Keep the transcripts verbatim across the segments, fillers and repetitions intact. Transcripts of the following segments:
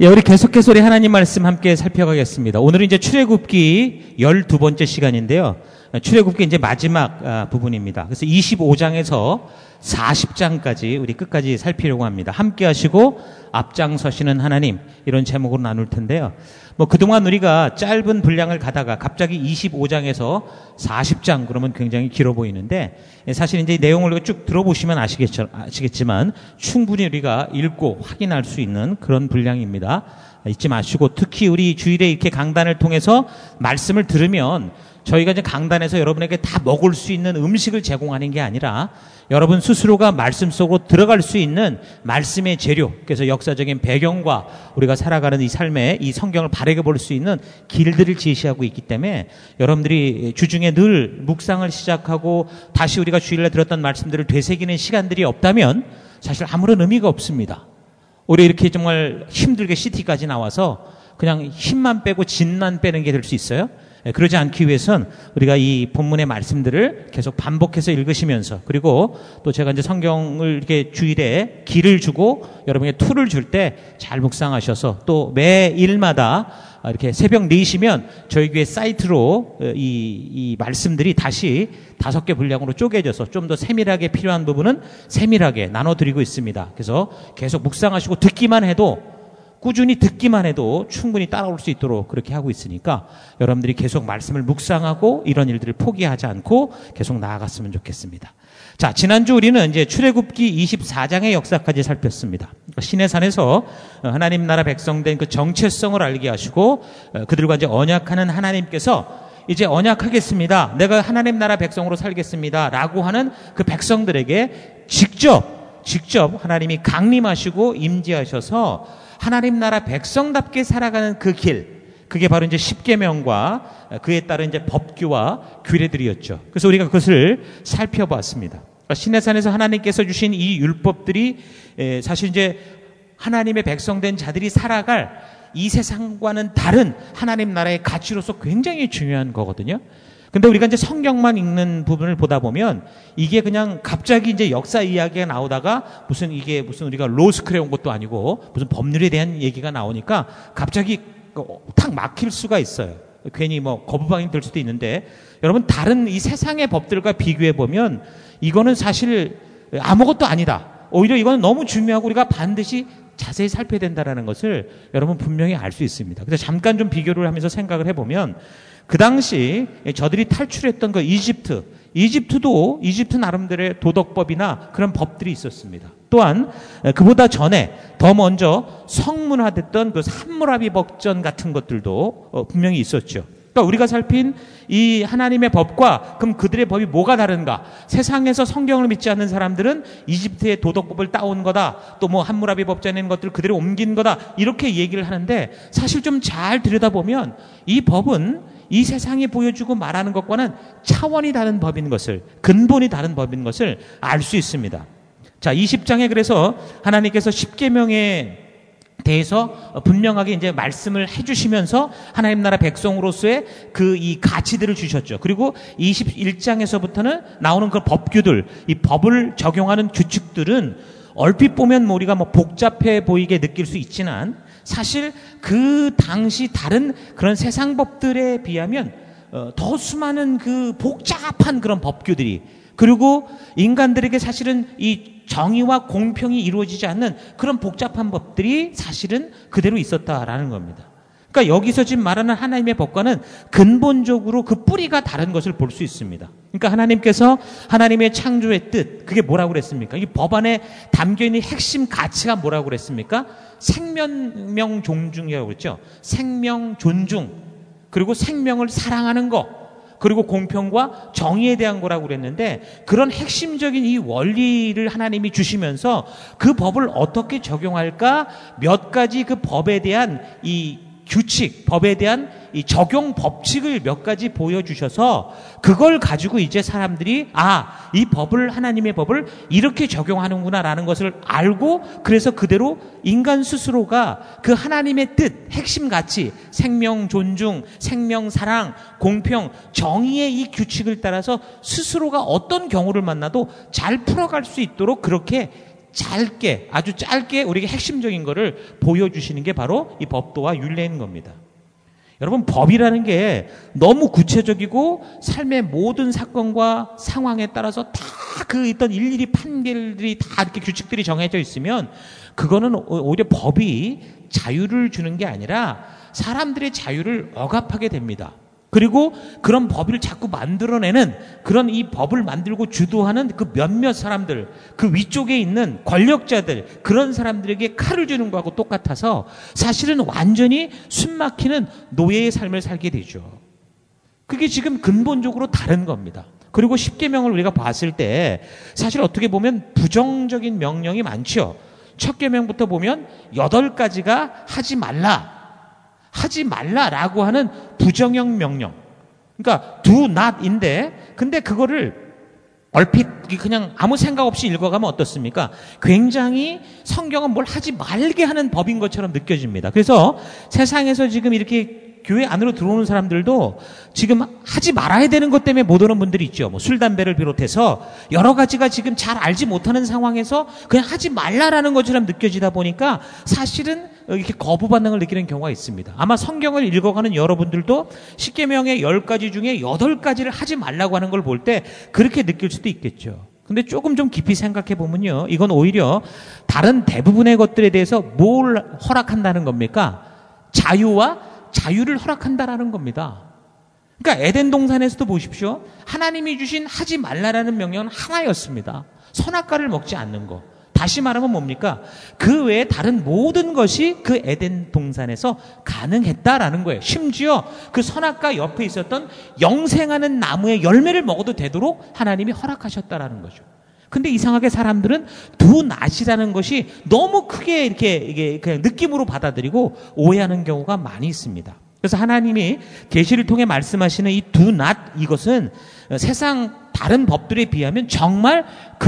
예, 우리 계속해서 우리 하나님 말씀 함께 살펴가겠습니다. 오늘은 이제 출애굽기 열두 번째 시간인데요. 출애굽기 이제 마지막 아, 부분입니다. 그래서 이십오 장에서 사십 장까지 우리 끝까지 살피려고 합니다. 함께 하시고 앞장서시는 하나님, 이런 제목으로 나눌 텐데요. 뭐 그동안 우리가 짧은 분량을 가다가 갑자기 이십오 장에서 사십 장 그러면 굉장히 길어 보이는데, 사실 이제 내용을 쭉 들어보시면 아시겠죠, 아시겠지만 충분히 우리가 읽고 확인할 수 있는 그런 분량입니다. 잊지 마시고, 특히 우리 주일에 이렇게 강단을 통해서 말씀을 들으면 저희가 이제 강단에서 여러분에게 다 먹을 수 있는 음식을 제공하는 게 아니라 여러분 스스로가 말씀 속으로 들어갈 수 있는 말씀의 재료, 그래서 역사적인 배경과 우리가 살아가는 이 삶에 이 성경을 바르게 볼 수 있는 길들을 제시하고 있기 때문에 여러분들이 주중에 늘 묵상을 시작하고 다시 우리가 주일날 들었던 말씀들을 되새기는 시간들이 없다면 사실 아무런 의미가 없습니다. 우리 이렇게 정말 힘들게 시티까지 나와서 그냥 힘만 빼고 진만 빼는 게 될 수 있어요? 그러지 않기 위해선 우리가 이 본문의 말씀들을 계속 반복해서 읽으시면서, 그리고 또 제가 이제 성경을 이렇게 주일에 길을 주고 여러분에게 툴을 줄 때 잘 묵상하셔서 또 매일마다 이렇게 새벽 네 시면 저희 교회 사이트로 이, 이 말씀들이 다시 다섯 개 분량으로 쪼개져서 좀 더 세밀하게 필요한 부분은 세밀하게 나눠드리고 있습니다. 그래서 계속 묵상하시고 듣기만 해도, 꾸준히 듣기만 해도 충분히 따라올 수 있도록 그렇게 하고 있으니까 여러분들이 계속 말씀을 묵상하고 이런 일들을 포기하지 않고 계속 나아갔으면 좋겠습니다. 자, 지난주 우리는 이제 출애굽기 이십사 장의 역사까지 살폈습니다. 시내산에서 하나님 나라 백성된 그 정체성을 알게 하시고 그들과 이제 언약하는 하나님께서 이제 언약하겠습니다, 내가 하나님 나라 백성으로 살겠습니다 라고 하는 그 백성들에게 직접 직접 하나님이 강림하시고 임재하셔서 하나님 나라 백성답게 살아가는 그 길, 그게 바로 이제 십계명과 그에 따른 이제 법규와 규례들이었죠. 그래서 우리가 그것을 살펴봤습니다. 시내산에서 하나님께서 주신 이 율법들이 사실 이제 하나님의 백성된 자들이 살아갈 이 세상과는 다른 하나님 나라의 가치로서 굉장히 중요한 거거든요. 근데 우리가 이제 성경만 읽는 부분을 보다 보면 이게 그냥 갑자기 이제 역사 이야기가 나오다가 무슨 이게 무슨 우리가 로스쿨에 온 것도 아니고 무슨 법률에 대한 얘기가 나오니까 갑자기 탁 막힐 수가 있어요. 괜히 뭐 거부반응이 될 수도 있는데, 여러분 다른 이 세상의 법들과 비교해 보면 이거는 사실 아무것도 아니다. 오히려 이거는 너무 중요하고 우리가 반드시 자세히 살펴야 된다라는 것을 여러분 분명히 알 수 있습니다. 그래서 잠깐 좀 비교를 하면서 생각을 해보면, 그 당시 저들이 탈출했던 그 이집트, 이집트도 이집트 나름대로의 도덕법이나 그런 법들이 있었습니다. 또한 그보다 전에 더 먼저 성문화됐던 그 함무라비 법전 같은 것들도 분명히 있었죠. 그러니까 우리가 살핀 이 하나님의 법과 그럼 그들의 법이 뭐가 다른가? 세상에서 성경을 믿지 않는 사람들은 이집트의 도덕법을 따온 거다, 또 뭐 함무라비 법전에 있는 것들을 그대로 옮긴 거다, 이렇게 얘기를 하는데 사실 좀 잘 들여다보면 이 법은 이 세상이 보여주고 말하는 것과는 차원이 다른 법인 것을, 근본이 다른 법인 것을 알 수 있습니다. 자, 이십 장에 그래서 하나님께서 십계명에 대해서 분명하게 이제 말씀을 해주시면서 하나님 나라 백성으로서의 그 이 가치들을 주셨죠. 그리고 이십일 장에서부터는 나오는 그 법규들, 이 법을 적용하는 규칙들은 얼핏 보면 뭐 우리가 뭐 복잡해 보이게 느낄 수 있지만 사실 그 당시 다른 그런 세상 법들에 비하면 어, 더 수많은 그 복잡한 그런 법규들이, 그리고 인간들에게 사실은 이 정의와 공평이 이루어지지 않는 그런 복잡한 법들이 사실은 그대로 있었다라는 겁니다. 그러니까 여기서 지금 말하는 하나님의 법과는 근본적으로 그 뿌리가 다른 것을 볼 수 있습니다. 그러니까 하나님께서 하나님의 창조의 뜻, 그게 뭐라고 그랬습니까? 이 법 안에 담겨있는 핵심 가치가 뭐라고 그랬습니까? 생명 존중이라고 그랬죠. 생명 존중, 그리고 생명을 사랑하는 것, 그리고 공평과 정의에 대한 거라고 그랬는데, 그런 핵심적인 이 원리를 하나님이 주시면서 그 법을 어떻게 적용할까, 몇 가지 그 법에 대한 이 규칙, 법에 대한 이 적용 법칙을 몇 가지 보여주셔서 그걸 가지고 이제 사람들이 아, 이 법을, 하나님의 법을 이렇게 적용하는구나라는 것을 알고, 그래서 그대로 인간 스스로가 그 하나님의 뜻, 핵심 가치, 생명 존중, 생명 사랑, 공평, 정의의 이 규칙을 따라서 스스로가 어떤 경우를 만나도 잘 풀어갈 수 있도록 그렇게 짧게, 아주 짧게 우리에게 핵심적인 거를 보여주시는 게 바로 이 법도와 율례인 겁니다. 여러분, 법이라는 게 너무 구체적이고 삶의 모든 사건과 상황에 따라서 다 그 있던 일일이 판결들이 다 이렇게 규칙들이 정해져 있으면 그거는 오히려 법이 자유를 주는 게 아니라 사람들의 자유를 억압하게 됩니다. 그리고 그런 법을 자꾸 만들어내는 그런 이 법을 만들고 주도하는 그 몇몇 사람들, 그 위쪽에 있는 권력자들, 그런 사람들에게 칼을 주는 거하고 똑같아서 사실은 완전히 숨막히는 노예의 삶을 살게 되죠. 그게 지금 근본적으로 다른 겁니다. 그리고 십계명을 우리가 봤을 때 사실 어떻게 보면 부정적인 명령이 많죠. 첫 계명부터 보면 여덟 가지가 하지 말라. 하지 말라라고 하는 부정형 명령. 그러니까 do not인데 근데 그거를 얼핏 그냥 아무 생각 없이 읽어가면 어떻습니까? 굉장히 성경은 뭘 하지 말게 하는 법인 것처럼 느껴집니다. 그래서 세상에서 지금 이렇게 교회 안으로 들어오는 사람들도 지금 하지 말아야 되는 것 때문에 못 오는 분들이 있죠. 뭐 술, 담배를 비롯해서 여러 가지가 지금 잘 알지 못하는 상황에서 그냥 하지 말라라는 것처럼 느껴지다 보니까 사실은 이렇게 거부 반응을 느끼는 경우가 있습니다. 아마 성경을 읽어가는 여러분들도 십계명의 열 가지 중에 여덟 가지를 하지 말라고 하는 걸 볼 때 그렇게 느낄 수도 있겠죠. 근데 조금 좀 깊이 생각해 보면요. 이건 오히려 다른 대부분의 것들에 대해서 뭘 허락한다는 겁니까? 자유와 자유를 허락한다라는 겁니다. 그러니까 에덴 동산에서도 보십시오. 하나님이 주신 하지 말라라는 명령은 하나였습니다. 선악과를 먹지 않는 거. 다시 말하면 뭡니까? 그 외에 다른 모든 것이 그 에덴 동산에서 가능했다라는 거예요. 심지어 그 선악과 옆에 있었던 영생하는 나무의 열매를 먹어도 되도록 하나님이 허락하셨다라는 거죠. 근데 이상하게 사람들은 두 낫이라는 것이 너무 크게 이렇게 이게 그냥 느낌으로 받아들이고 오해하는 경우가 많이 있습니다. 그래서 하나님이 계시를 통해 말씀하시는 이 두 낫 이것은 세상 다른 법들에 비하면 정말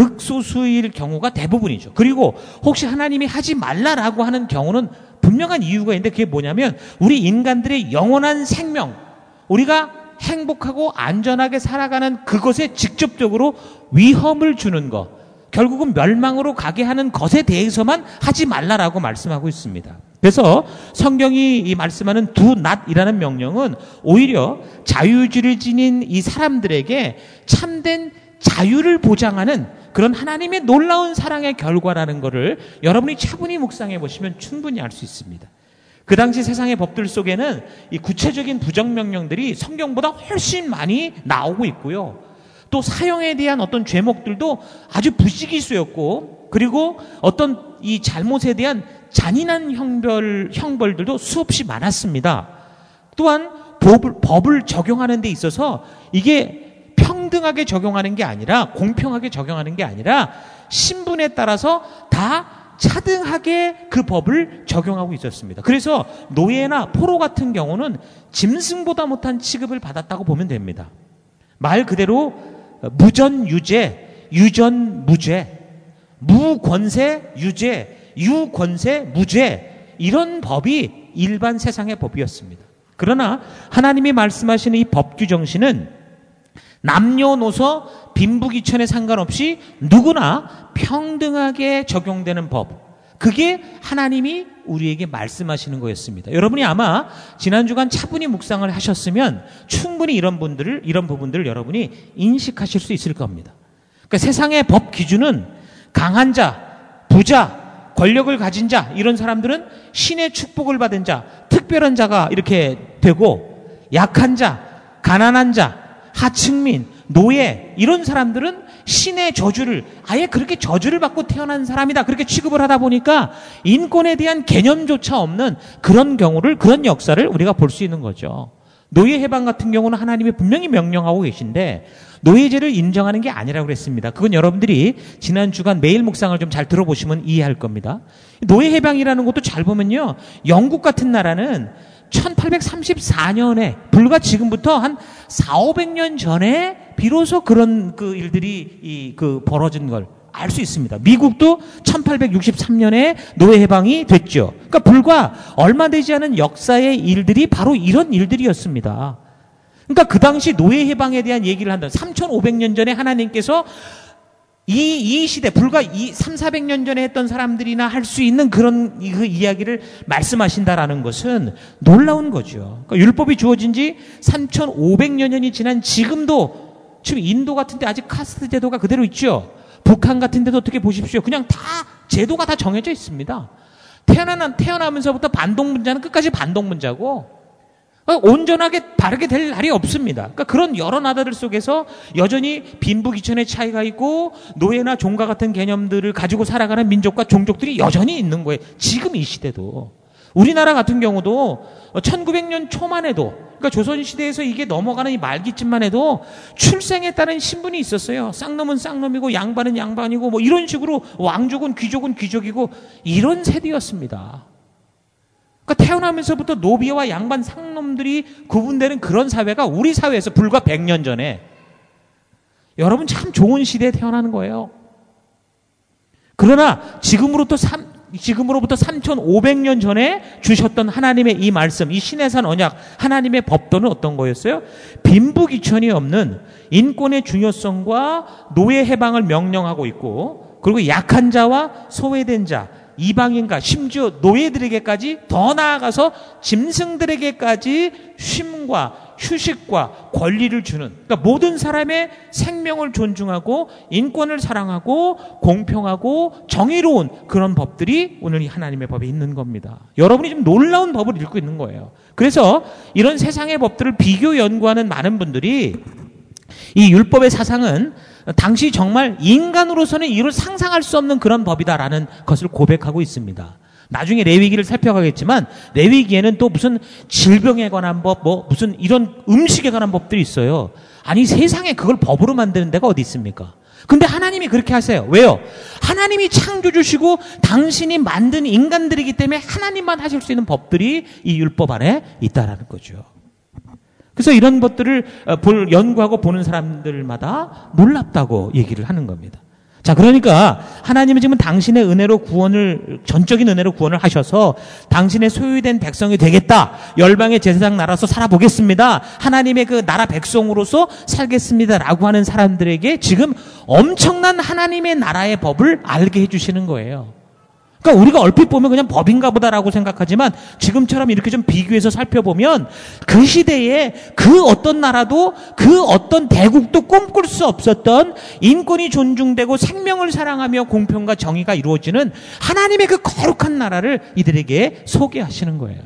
극소수일 경우가 대부분이죠. 그리고 혹시 하나님이 하지 말라라고 하는 경우는 분명한 이유가 있는데 그게 뭐냐면 우리 인간들의 영원한 생명, 우리가 행복하고 안전하게 살아가는 그것에 직접적으로 위험을 주는 것, 결국은 멸망으로 가게 하는 것에 대해서만 하지 말라라고 말씀하고 있습니다. 그래서 성경이 이 말씀하는 두 낫이라는 명령은 오히려 자유주의를 지닌 이 사람들에게 참된 자유를 보장하는 그런 하나님의 놀라운 사랑의 결과라는 것을 여러분이 차분히 묵상해 보시면 충분히 알 수 있습니다. 그 당시 세상의 법들 속에는 이 구체적인 부정명령들이 성경보다 훨씬 많이 나오고 있고요. 또 사형에 대한 어떤 죄목들도 아주 부지기수였고, 그리고 어떤 이 잘못에 대한 잔인한 형벌, 형벌들도 수없이 많았습니다. 또한 법을, 법을 적용하는 데 있어서 이게 평등하게 적용하는 게 아니라, 공평하게 적용하는 게 아니라 신분에 따라서 다 차등하게 그 법을 적용하고 있었습니다. 그래서 노예나 포로 같은 경우는 짐승보다 못한 취급을 받았다고 보면 됩니다. 말 그대로 무전유죄, 유전무죄, 무권세 유죄, 유권세 무죄, 이런 법이 일반 세상의 법이었습니다. 그러나 하나님이 말씀하시는 이 법규 정신은 남녀노소 빈부귀천에 상관없이 누구나 평등하게 적용되는 법, 그게 하나님이 우리에게 말씀하시는 거였습니다. 여러분이 아마 지난 주간 차분히 묵상을 하셨으면 충분히 이런 분들을 이런 부분들을 여러분이 인식하실 수 있을 겁니다. 그러니까 세상의 법 기준은 강한 자, 부자, 권력을 가진 자, 이런 사람들은 신의 축복을 받은 자, 특별한 자가 이렇게 되고, 약한 자, 가난한 자, 하층민, 노예, 이런 사람들은 신의 저주를, 아예 그렇게 저주를 받고 태어난 사람이다, 그렇게 취급을 하다 보니까 인권에 대한 개념조차 없는 그런 경우를, 그런 역사를 우리가 볼 수 있는 거죠. 노예 해방 같은 경우는 하나님이 분명히 명령하고 계신데 노예제를 인정하는 게 아니라고 그랬습니다. 그건 여러분들이 지난 주간 매일 묵상을 좀 잘 들어보시면 이해할 겁니다. 노예 해방이라는 것도 잘 보면요, 영국 같은 나라는 천팔백삼십사 년에 불과 지금부터 한 사오백 년 전에 비로소 그런 그 일들이 이 그 벌어진 걸 알 수 있습니다. 미국도 천팔백육십삼 년에 노예 해방이 됐죠. 그러니까 불과 얼마 되지 않은 역사의 일들이 바로 이런 일들이었습니다. 그러니까 그 당시 노예 해방에 대한 얘기를 한다. 삼천오백 년 전에 하나님께서 이, 이 시대, 불과 이, 삼사백 년 전에 했던 사람들이나 할 수 있는 그런 그 이야기를 말씀하신다라는 것은 놀라운 거죠. 그러니까 율법이 주어진 지 삼천오백 년이 지난 지금도 지금 인도 같은 데 아직 카스트 제도가 그대로 있죠. 북한 같은 데도 어떻게 보십시오. 그냥 다 제도가 다 정해져 있습니다. 태어나, 태어나면서부터 반동문자는 끝까지 반동문자고 온전하게 바르게 될 날이 없습니다. 그러니까 그런 여러 나라들 속에서 여전히 빈부귀천의 차이가 있고 노예나 종가 같은 개념들을 가지고 살아가는 민족과 종족들이 여전히 있는 거예요. 지금 이 시대도. 우리나라 같은 경우도 천구백 년 초만 해도, 그러니까 조선시대에서 이게 넘어가는 이 말기쯤만 해도 출생에 따른 신분이 있었어요. 쌍놈은 쌍놈이고 양반은 양반이고 뭐 이런 식으로 왕족은 귀족은 귀족이고 이런 세대였습니다. 그러니까 태어나면서부터 노비와 양반 상놈들이 구분되는 그런 사회가 우리 사회에서 불과 백 년 전에, 여러분 참 좋은 시대에 태어나는 거예요. 그러나 지금으로부터 삼, 지금으로부터 삼천오백 년 전에 주셨던 하나님의 이 말씀, 이 시내산 언약, 하나님의 법도는 어떤 거였어요? 빈부귀천이 없는 인권의 중요성과 노예 해방을 명령하고 있고, 그리고 약한 자와 소외된 자, 이방인과 심지어 노예들에게까지, 더 나아가서 짐승들에게까지 쉼과 휴식과 권리를 주는, 그러니까 모든 사람의 생명을 존중하고 인권을 사랑하고 공평하고 정의로운 그런 법들이 오늘 이 하나님의 법에 있는 겁니다. 여러분이 지금 놀라운 법을 읽고 있는 거예요. 그래서 이런 세상의 법들을 비교 연구하는 많은 분들이 이 율법의 사상은 당시 정말 인간으로서는 이를 상상할 수 없는 그런 법이다라는 것을 고백하고 있습니다. 나중에 레위기를 살펴가겠지만 레위기에는 또 무슨 질병에 관한 법, 뭐 무슨 이런 음식에 관한 법들이 있어요. 아니 세상에 그걸 법으로 만드는 데가 어디 있습니까? 근데 하나님이 그렇게 하세요. 왜요? 하나님이 창조주시고 당신이 만든 인간들이기 때문에 하나님만 하실 수 있는 법들이 이 율법 안에 있다라는 거죠. 그래서 이런 것들을 볼, 연구하고 보는 사람들마다 놀랍다고 얘기를 하는 겁니다. 자, 그러니까 하나님은 지금 당신의 은혜로 구원을, 전적인 은혜로 구원을 하셔서 당신의 소유된 백성이 되겠다. 열방의 제사장 나라서 살아보겠습니다. 하나님의 그 나라 백성으로서 살겠습니다라고 하는 사람들에게 지금 엄청난 하나님의 나라의 법을 알게 해주시는 거예요. 그러니까 우리가 얼핏 보면 그냥 법인가 보다라고 생각하지만 지금처럼 이렇게 좀 비교해서 살펴보면 그 시대에 그 어떤 나라도 그 어떤 대국도 꿈꿀 수 없었던 인권이 존중되고 생명을 사랑하며 공평과 정의가 이루어지는 하나님의 그 거룩한 나라를 이들에게 소개하시는 거예요.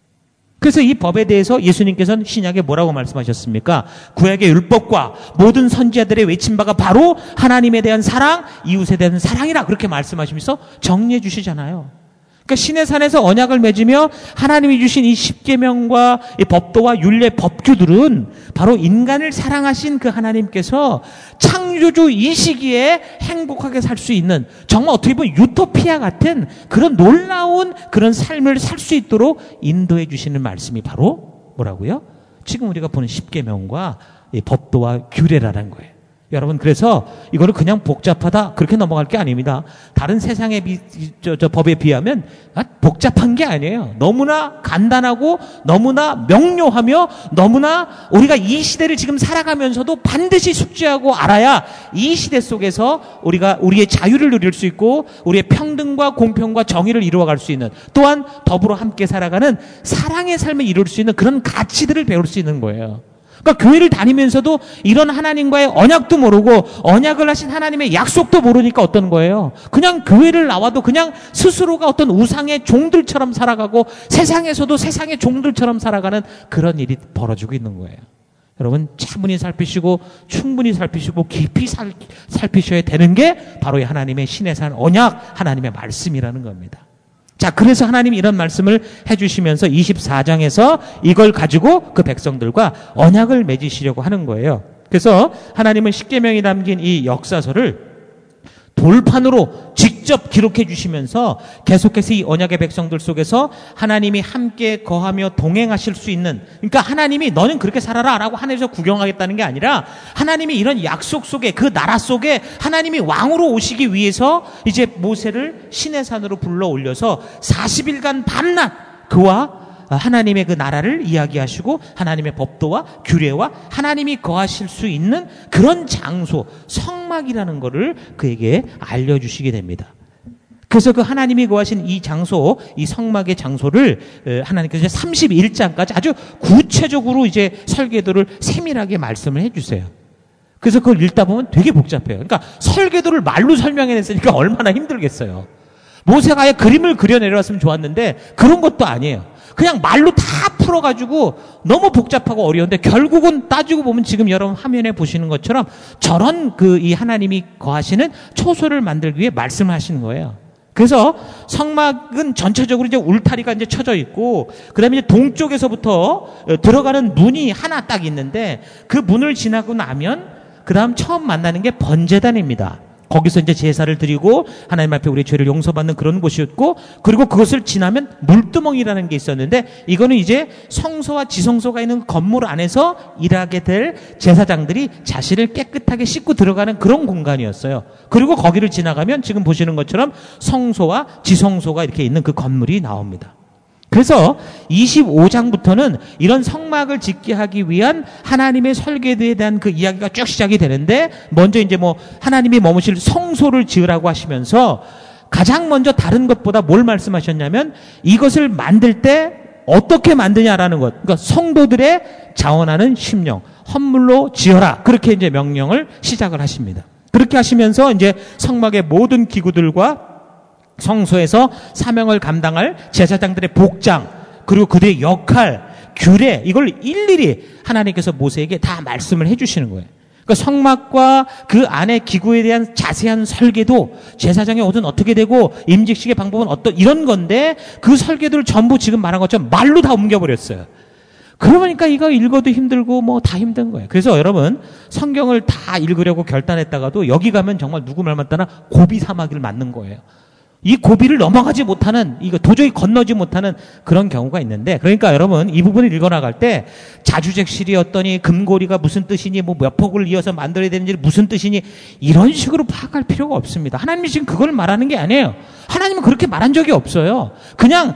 그래서 이 법에 대해서 예수님께서는 신약에 뭐라고 말씀하셨습니까? 구약의 율법과 모든 선지자들의 외친 바가 바로 하나님에 대한 사랑, 이웃에 대한 사랑이라 그렇게 말씀하시면서 정리해 주시잖아요. 그러니까 시내산에서 언약을 맺으며 하나님이 주신 이 십계명과 이 법도와 율례 법규들은 바로 인간을 사랑하신 그 하나님께서 창조주 이 시기에 행복하게 살 수 있는, 정말 어떻게 보면 유토피아 같은 그런 놀라운 그런 삶을 살 수 있도록 인도해 주시는 말씀이 바로 뭐라고요? 지금 우리가 보는 십계명과 이 법도와 규례라는 거예요. 여러분, 그래서 이거를 그냥 복잡하다 그렇게 넘어갈 게 아닙니다. 다른 세상의 비, 저, 저 법에 비하면 복잡한 게 아니에요. 너무나 간단하고 너무나 명료하며 너무나 우리가 이 시대를 지금 살아가면서도 반드시 숙지하고 알아야 이 시대 속에서 우리가 우리의 자유를 누릴 수 있고 우리의 평등과 공평과 정의를 이루어갈 수 있는, 또한 더불어 함께 살아가는 사랑의 삶을 이룰 수 있는 그런 가치들을 배울 수 있는 거예요. 그러니까 교회를 다니면서도 이런 하나님과의 언약도 모르고 언약을 하신 하나님의 약속도 모르니까 어떤 거예요? 그냥 교회를 나와도 그냥 스스로가 어떤 우상의 종들처럼 살아가고 세상에서도 세상의 종들처럼 살아가는 그런 일이 벌어지고 있는 거예요. 여러분, 차분히 살피시고 충분히 살피시고 깊이 살, 살피셔야 되는 게 바로 이 하나님의 신의 산 언약, 하나님의 말씀이라는 겁니다. 자, 그래서 하나님이 이런 말씀을 해주시면서 이십사 장에서 이걸 가지고 그 백성들과 언약을 맺으시려고 하는 거예요. 그래서 하나님은 십계명이 담긴 이 역사서를 돌판으로 직접 기록해 주시면서 계속해서 이 언약의 백성들 속에서 하나님이 함께 거하며 동행하실 수 있는, 그러니까 하나님이 너는 그렇게 살아라 라고 하늘에서 구경하겠다는 게 아니라 하나님이 이런 약속 속에, 그 나라 속에 하나님이 왕으로 오시기 위해서 이제 모세를 시내산으로 불러 올려서 사십 일간 밤낮 그와 하나님의 그 나라를 이야기하시고 하나님의 법도와 규례와 하나님이 거하실 수 있는 그런 장소, 성막이라는 것을 그에게 알려주시게 됩니다. 그래서 그 하나님이 거하신 이 장소, 이 성막의 장소를 하나님께서 삼십일 장까지 아주 구체적으로 이제 설계도를 세밀하게 말씀을 해주세요. 그래서 그걸 읽다 보면 되게 복잡해요. 그러니까 설계도를 말로 설명해냈으니까 얼마나 힘들겠어요. 모세가 아예 그림을 그려내려왔으면 좋았는데 그런 것도 아니에요. 그냥 말로 다 풀어가지고 너무 복잡하고 어려운데 결국은 따지고 보면 지금 여러분 화면에 보시는 것처럼 저런 그 이 하나님이 거하시는 초소를 만들기 위해 말씀을 하시는 거예요. 그래서 성막은 전체적으로 이제 울타리가 이제 쳐져 있고, 그 다음에 이제 동쪽에서부터 들어가는 문이 하나 딱 있는데, 그 문을 지나고 나면, 그 다음 처음 만나는 게 번제단입니다. 거기서 이제 제사를 드리고, 하나님 앞에 우리의 죄를 용서받는 그런 곳이었고, 그리고 그것을 지나면 물두멍이라는 게 있었는데, 이거는 이제 성소와 지성소가 있는 건물 안에서 일하게 될 제사장들이 자신을 깨끗하게 씻고 들어가는 그런 공간이었어요. 그리고 거기를 지나가면 지금 보시는 것처럼 성소와 지성소가 이렇게 있는 그 건물이 나옵니다. 그래서 이십오 장부터는 이런 성막을 짓게 하기 위한 하나님의 설계도에 대한 그 이야기가 쭉 시작이 되는데, 먼저 이제 뭐 하나님이 머무실 성소를 지으라고 하시면서 가장 먼저 다른 것보다 뭘 말씀하셨냐면, 이것을 만들 때 어떻게 만드냐라는 것. 그러니까 성도들의 자원하는 심령, 헌물로 지어라. 그렇게 이제 명령을 시작을 하십니다. 그렇게 하시면서 이제 성막의 모든 기구들과 성소에서 사명을 감당할 제사장들의 복장, 그리고 그들의 역할, 규례, 이걸 일일이 하나님께서 모세에게 다 말씀을 해주시는 거예요. 그러니까 성막과 그 안의 기구에 대한 자세한 설계도, 제사장의 옷은 어떻게 되고 임직식의 방법은 어떤, 이런 건데 그 설계도를 전부 지금 말한 것처럼 말로 다 옮겨버렸어요. 그러니까 이거 읽어도 힘들고 뭐 다 힘든 거예요. 그래서 여러분 성경을 다 읽으려고 결단했다가도 여기 가면 정말 누구 말 맞다나 고비 사마귀를 맞는 거예요. 이 고비를 넘어가지 못하는, 이거 도저히 건너지 못하는 그런 경우가 있는데, 그러니까 여러분 이 부분을 읽어나갈 때 자주잭실이 어떠니, 금고리가 무슨 뜻이니, 뭐 몇 폭을 이어서 만들어야 되는지 무슨 뜻이니, 이런 식으로 파악할 필요가 없습니다. 하나님이 지금 그걸 말하는 게 아니에요. 하나님은 그렇게 말한 적이 없어요. 그냥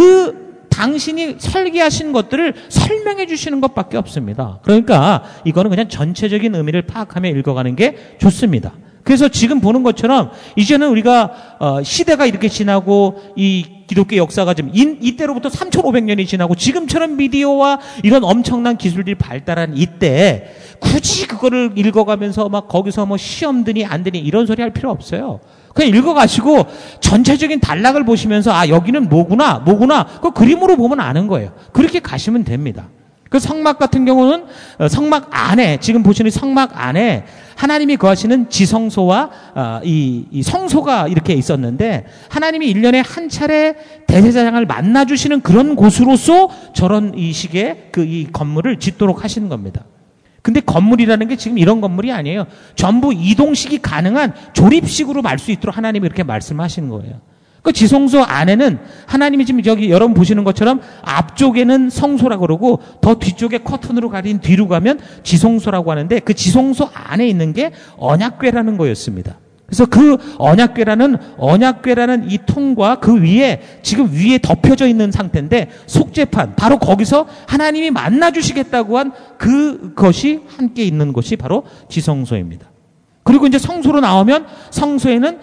그 당신이 설계하신 것들을 설명해 주시는 것밖에 없습니다. 그러니까 이거는 그냥 전체적인 의미를 파악하며 읽어가는 게 좋습니다. 그래서 지금 보는 것처럼 이제는 우리가 어, 시대가 이렇게 지나고 이 기독교 역사가 좀 이, 이때로부터 삼천오백 년이 지나고 지금처럼 미디어와 이런 엄청난 기술들이 발달한 이때 굳이 그거를 읽어가면서 막 거기서 뭐 시험 드니 안 드니 이런 소리 할 필요 없어요. 그냥 읽어가시고 전체적인 단락을 보시면서 아 여기는 뭐구나 뭐구나 그 그림으로 보면 아는 거예요. 그렇게 가시면 됩니다. 그 성막 같은 경우는 성막 안에, 지금 보시는 성막 안에 하나님이 거하시는 지성소와 이, 이 성소가 이렇게 있었는데, 하나님이 일 년에 한 차례 대제사장을 만나주시는 그런 곳으로서 저런 이 식의 그 이 건물을 짓도록 하시는 겁니다. 근데 건물이라는 게 지금 이런 건물이 아니에요. 전부 이동식이 가능한 조립식으로 말 수 있도록 하나님이 이렇게 말씀하시는 거예요. 그 지성소 안에는 하나님이 지금 여기 여러분 보시는 것처럼 앞쪽에는 성소라고 그러고 더 뒤쪽에 커튼으로 가린 뒤로 가면 지성소라고 하는데, 그 지성소 안에 있는 게 언약궤라는 거였습니다. 그래서 그 언약궤라는 언약궤라는 이 통과 그 위에 지금 위에 덮여져 있는 상태인데, 속죄판, 바로 거기서 하나님이 만나 주시겠다고 한 그것이 함께 있는 곳이 바로 지성소입니다. 그리고 이제 성소로 나오면 성소에는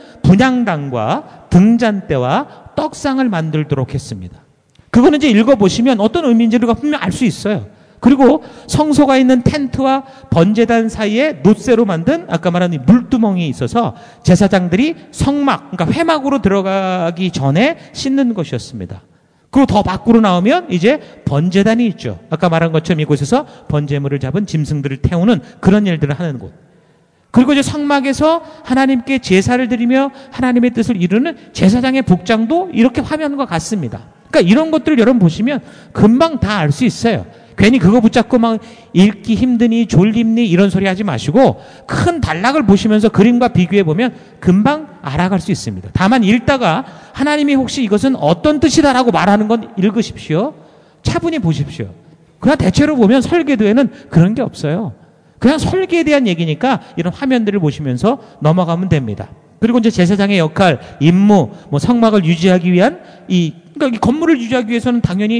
분향단과 등잔대와 떡상을 만들도록 했습니다. 그거는 이제 읽어보시면 어떤 의미인지를 분명 알 수 있어요. 그리고 성소가 있는 텐트와 번제단 사이에 놋쇠로 만든 아까 말한 이 물두멍이 있어서 제사장들이 성막, 그러니까 회막으로 들어가기 전에 씻는 것이었습니다. 그리고 더 밖으로 나오면 이제 번제단이 있죠. 아까 말한 것처럼 이곳에서 번제물을 잡은 짐승들을 태우는 그런 일들을 하는 곳. 그리고 이제 성막에서 하나님께 제사를 드리며 하나님의 뜻을 이루는 제사장의 복장도 이렇게 화면과 같습니다. 그러니까 이런 것들을 여러분 보시면 금방 다 알 수 있어요. 괜히 그거 붙잡고 막 읽기 힘드니 졸립니 이런 소리 하지 마시고 큰 단락을 보시면서 그림과 비교해 보면 금방 알아갈 수 있습니다. 다만 읽다가 하나님이 혹시 이것은 어떤 뜻이다라고 말하는 건 읽으십시오. 차분히 보십시오. 그러나 대체로 보면 설계도에는 그런 게 없어요. 그냥 설계에 대한 얘기니까 이런 화면들을 보시면서 넘어가면 됩니다. 그리고 이제 제사장의 역할, 임무, 뭐 성막을 유지하기 위한 이, 그러니까 이 건물을 유지하기 위해서는 당연히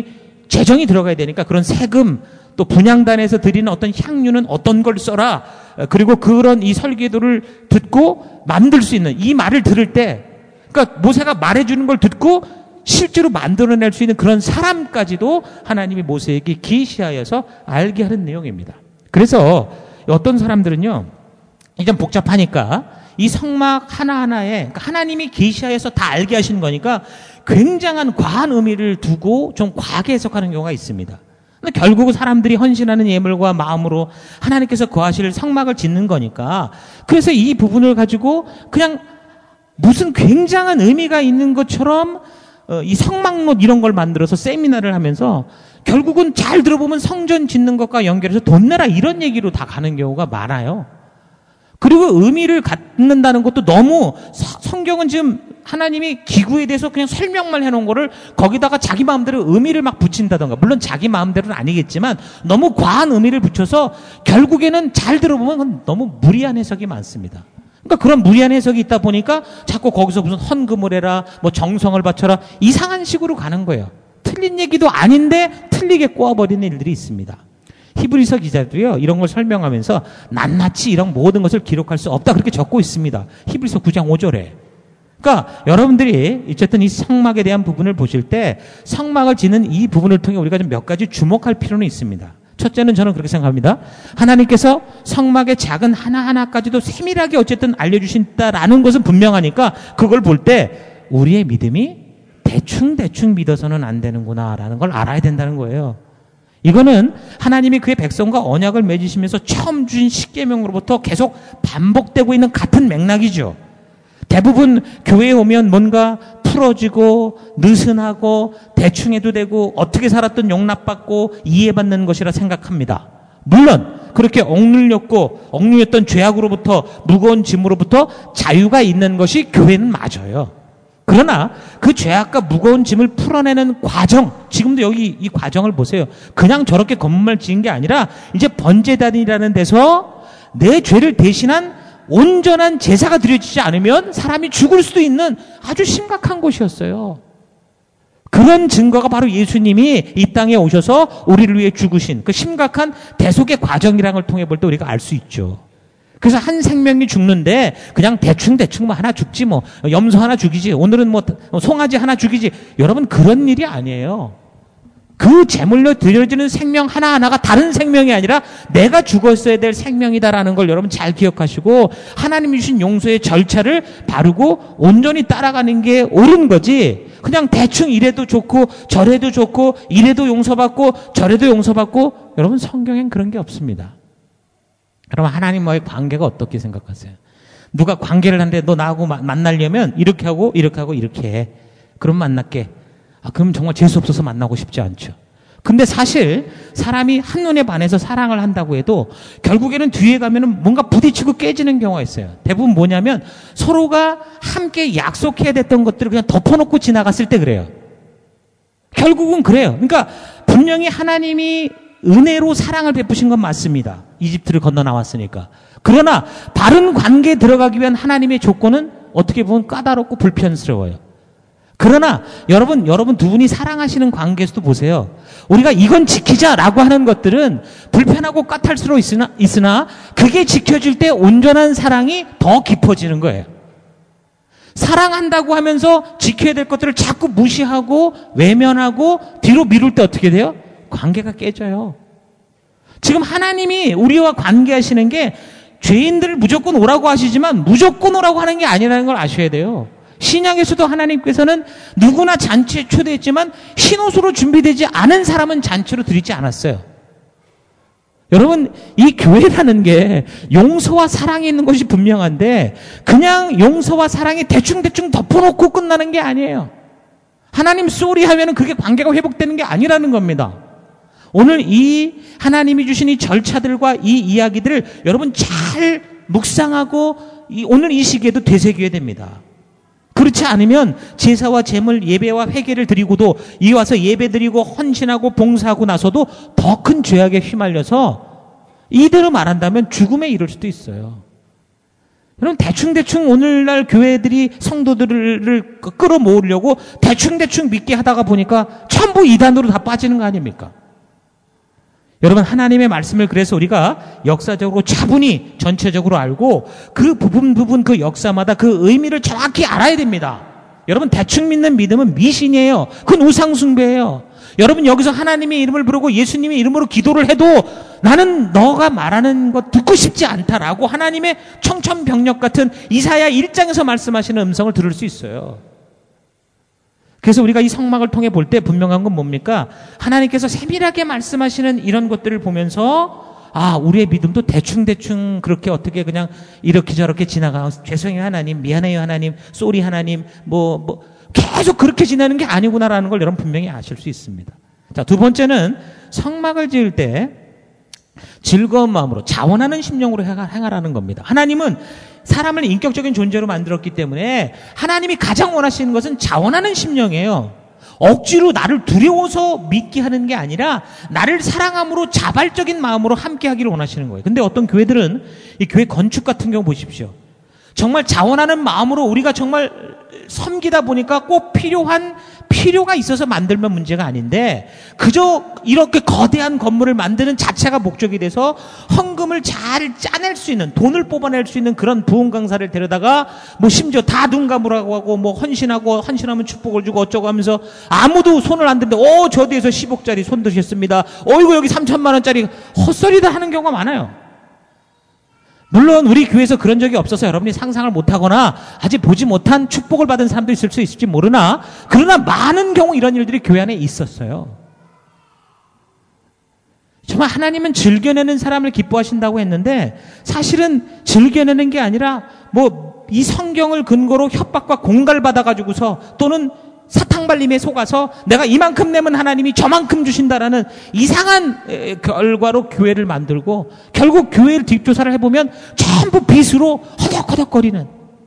재정이 들어가야 되니까 그런 세금, 또 분향단에서 드리는 어떤 향유는 어떤 걸 써라. 그리고 그런 이 설계도를 듣고 만들 수 있는 이 말을 들을 때, 그러니까 모세가 말해주는 걸 듣고 실제로 만들어낼 수 있는 그런 사람까지도 하나님이 모세에게 계시하여서 알게 하는 내용입니다. 그래서 어떤 사람들은요, 이제 복잡하니까 이 성막 하나하나에 그러니까 하나님이 계시하여서 다 알게 하시는 거니까 굉장한 과한 의미를 두고 좀 과하게 해석하는 경우가 있습니다. 근데 결국 사람들이 헌신하는 예물과 마음으로 하나님께서 거하실 성막을 짓는 거니까, 그래서 이 부분을 가지고 그냥 무슨 굉장한 의미가 있는 것처럼 이 성막론 이런 걸 만들어서 세미나를 하면서 결국은 잘 들어보면 성전 짓는 것과 연결해서 돈 내라 이런 얘기로 다 가는 경우가 많아요. 그리고 의미를 갖는다는 것도 너무, 성경은 지금 하나님이 기구에 대해서 그냥 설명만 해놓은 거를 거기다가 자기 마음대로 의미를 막 붙인다던가, 물론 자기 마음대로는 아니겠지만 너무 과한 의미를 붙여서 결국에는 잘 들어보면 너무 무리한 해석이 많습니다. 그러니까 그런 무리한 해석이 있다 보니까 자꾸 거기서 무슨 헌금을 해라, 뭐 정성을 바쳐라, 이상한 식으로 가는 거예요. 틀린 얘기도 아닌데 틀리게 꼬아버리는 일들이 있습니다. 히브리서 기자도요, 이런 걸 설명하면서 낱낱이 이런 모든 것을 기록할 수 없다 그렇게 적고 있습니다. 히브리서 구 장 오 절에. 그러니까 여러분들이 어쨌든 이 성막에 대한 부분을 보실 때 성막을 짓는 이 부분을 통해 우리가 좀 몇 가지 주목할 필요는 있습니다. 첫째는 저는 그렇게 생각합니다. 하나님께서 성막의 작은 하나하나까지도 세밀하게 어쨌든 알려주신다라는 것은 분명하니까 그걸 볼 때 우리의 믿음이 대충대충 믿어서는 안 되는구나라는 걸 알아야 된다는 거예요. 이거는 하나님이 그의 백성과 언약을 맺으시면서 처음 주신 십계명으로부터 계속 반복되고 있는 같은 맥락이죠. 대부분 교회에 오면 뭔가 풀어지고 느슨하고 대충 해도 되고 어떻게 살았든 용납받고 이해받는 것이라 생각합니다. 물론 그렇게 억눌렸고 억눌렸던 죄악으로부터, 무거운 짐으로부터 자유가 있는 것이 교회는 맞아요. 그러나 그 죄악과 무거운 짐을 풀어내는 과정, 지금도 여기 이 과정을 보세요. 그냥 저렇게 건물만 지은 게 아니라 이제 번제단이라는 데서 내 죄를 대신한 온전한 제사가 드려지지 않으면 사람이 죽을 수도 있는 아주 심각한 곳이었어요. 그런 증거가 바로 예수님이 이 땅에 오셔서 우리를 위해 죽으신 그 심각한 대속의 과정이라는 걸 통해 볼 때 우리가 알 수 있죠. 그래서 한 생명이 죽는데 그냥 대충대충 뭐 하나 죽지, 뭐 염소 하나 죽이지, 오늘은 뭐 송아지 하나 죽이지, 여러분 그런 일이 아니에요. 그 제물로 드려지는 생명 하나하나가 다른 생명이 아니라 내가 죽었어야 될 생명이다라는 걸 여러분 잘 기억하시고 하나님이 주신 용서의 절차를 바르고 온전히 따라가는 게 옳은 거지, 그냥 대충 이래도 좋고 저래도 좋고 이래도 용서받고 저래도 용서받고, 여러분 성경엔 그런 게 없습니다. 여러분 하나님과의 관계가 어떻게 생각하세요? 누가 관계를 하는데 너 나하고 마, 만나려면 이렇게 하고 이렇게 하고 이렇게 해. 그럼 만날게. 아, 그럼 정말 재수 없어서 만나고 싶지 않죠. 근데 사실 사람이 한눈에 반해서 사랑을 한다고 해도 결국에는 뒤에 가면은 뭔가 부딪히고 깨지는 경우가 있어요. 대부분 뭐냐면 서로가 함께 약속해야 됐던 것들을 그냥 덮어놓고 지나갔을 때 그래요. 결국은 그래요. 그러니까 분명히 하나님이 은혜로 사랑을 베푸신 건 맞습니다. 이집트를 건너 나왔으니까. 그러나 바른 관계에 들어가기 위한 하나님의 조건은 어떻게 보면 까다롭고 불편스러워요. 그러나 여러분, 여러분 두 분이 사랑하시는 관계에서도 보세요. 우리가 이건 지키자라고 하는 것들은 불편하고 까탈스러워 있으나, 있으나 그게 지켜질 때 온전한 사랑이 더 깊어지는 거예요. 사랑한다고 하면서 지켜야 될 것들을 자꾸 무시하고 외면하고 뒤로 미룰 때 어떻게 돼요? 관계가 깨져요. 지금 하나님이 우리와 관계하시는 게 죄인들을 무조건 오라고 하시지만 무조건 오라고 하는 게 아니라는 걸 아셔야 돼요. 신약에서도 하나님께서는 누구나 잔치에 초대했지만 흰옷으로 준비되지 않은 사람은 잔치로 드리지 않았어요. 여러분, 이 교회라는 게 용서와 사랑이 있는 것이 분명한데 그냥 용서와 사랑이 대충대충 덮어놓고 끝나는 게 아니에요. 하나님 쏘리 하면은 그게 관계가 회복되는 게 아니라는 겁니다. 오늘 이 하나님이 주신 이 절차들과 이 이야기들을 여러분 잘 묵상하고 이 오늘 이 시기에도 되새겨야 됩니다. 그렇지 않으면 제사와 제물, 예배와 회개를 드리고도 이 와서 예배 드리고 헌신하고 봉사하고 나서도 더 큰 죄악에 휘말려서 이대로 말한다면 죽음에 이를 수도 있어요. 여러분 대충대충 오늘날 교회들이 성도들을 끌어모으려고 대충대충 믿게 하다가 보니까 전부 이단으로 다 빠지는 거 아닙니까? 여러분 하나님의 말씀을 그래서 우리가 역사적으로 차분히 전체적으로 알고 그 부분 부분 그 역사마다 그 의미를 정확히 알아야 됩니다. 여러분 대충 믿는 믿음은 미신이에요. 그건 우상숭배예요. 여러분 여기서 하나님의 이름을 부르고 예수님의 이름으로 기도를 해도 나는 너가 말하는 것 듣고 싶지 않다라고 하나님의 청천벽력 같은 이사야 일 장에서 말씀하시는 음성을 들을 수 있어요. 그래서 우리가 이 성막을 통해 볼 때 분명한 건 뭡니까? 하나님께서 세밀하게 말씀하시는 이런 것들을 보면서 아, 우리의 믿음도 대충대충 그렇게 어떻게 그냥 이렇게 저렇게 지나가. 죄송해요 하나님, 미안해요 하나님, 쏘리 하나님, 뭐, 뭐 계속 그렇게 지나는 게 아니구나라는 걸 여러분 분명히 아실 수 있습니다. 자, 두 번째는 성막을 지을 때 즐거운 마음으로 자원하는 심령으로 행하라는 겁니다. 하나님은 사람을 인격적인 존재로 만들었기 때문에 하나님이 가장 원하시는 것은 자원하는 심령이에요. 억지로 나를 두려워서 믿게 하는 게 아니라 나를 사랑함으로 자발적인 마음으로 함께 하기를 원하시는 거예요. 근데 어떤 교회들은 이 교회 건축 같은 경우 보십시오. 정말 자원하는 마음으로 우리가 정말 섬기다 보니까 꼭 필요한 필요가 있어서 만들면 문제가 아닌데 그저 이렇게 거대한 건물을 만드는 자체가 목적이 돼서 헌금을 잘 짜낼 수 있는 돈을 뽑아낼 수 있는 그런 부흥 강사를 데려다가 뭐 심지어 다 눈 감으라고 하고 뭐 헌신하고 헌신하면 축복을 주고 어쩌고 하면서 아무도 손을 안 드는데 어 저 뒤에서 십억짜리 손 드셨습니다. 어이구 여기 삼천만 원짜리 헛소리다 하는 경우가 많아요. 물론 우리 교회에서 그런 적이 없어서 여러분이 상상을 못하거나 아직 보지 못한 축복을 받은 사람도 있을 수 있을지 모르나 그러나 많은 경우 이런 일들이 교회 안에 있었어요. 정말 하나님은 즐겨내는 사람을 기뻐하신다고 했는데 사실은 즐겨내는 게 아니라 뭐 이 성경을 근거로 협박과 공갈 받아가지고서 또는 사탕발림에 속아서 내가 이만큼 내면 하나님이 저만큼 주신다라는 이상한 결과로 교회를 만들고 결국 교회를 뒷조사를 해보면 전부 빚으로 허덕허덕거리는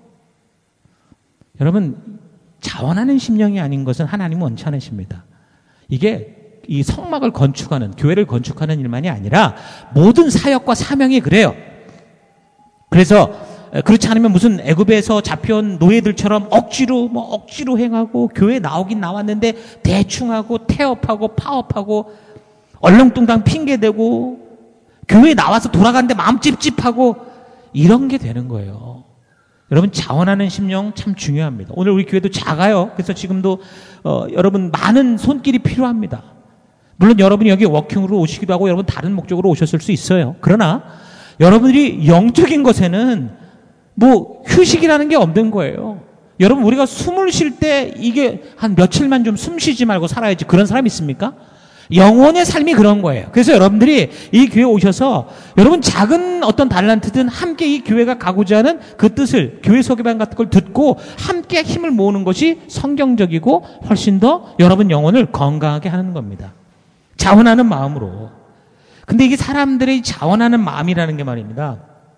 여러분 자원하는 심령이 아닌 것은 하나님은 원치 않으십니다. 이게 이 성막을 건축하는 교회를 건축하는 일만이 아니라 모든 사역과 사명이 그래요. 그래서 그렇지 않으면 무슨 애굽에서 잡혀온 노예들처럼 억지로 뭐 억지로 행하고 교회 나오긴 나왔는데 대충 하고 태업하고 파업하고 얼렁뚱땅 핑계대고 교회 나와서 돌아가는데 마음 찝찝하고 이런 게 되는 거예요. 여러분 자원하는 심령 참 중요합니다. 오늘 우리 교회도 작아요. 그래서 지금도 어, 여러분 많은 손길이 필요합니다. 물론 여러분이 여기 워킹으로 오시기도 하고 여러분 다른 목적으로 오셨을 수 있어요. 그러나 여러분들이 영적인 것에는 뭐 휴식이라는 게 없는 거예요. 여러분 우리가 숨을 쉴 때 이게 한 며칠만 좀 숨 쉬지 말고 살아야지 그런 사람 있습니까? 영혼의 삶이 그런 거예요. 그래서 여러분들이 이 교회에 오셔서 여러분 작은 어떤 달란트든 함께 이 교회가 가고자 하는 그 뜻을 교회 소개반 같은 걸 듣고 함께 힘을 모으는 것이 성경적이고 훨씬 더 여러분 영혼을 건강하게 하는 겁니다. 자원하는 마음으로. 근데 이게 사람들의 자원하는 마음이라는 게 말입니다.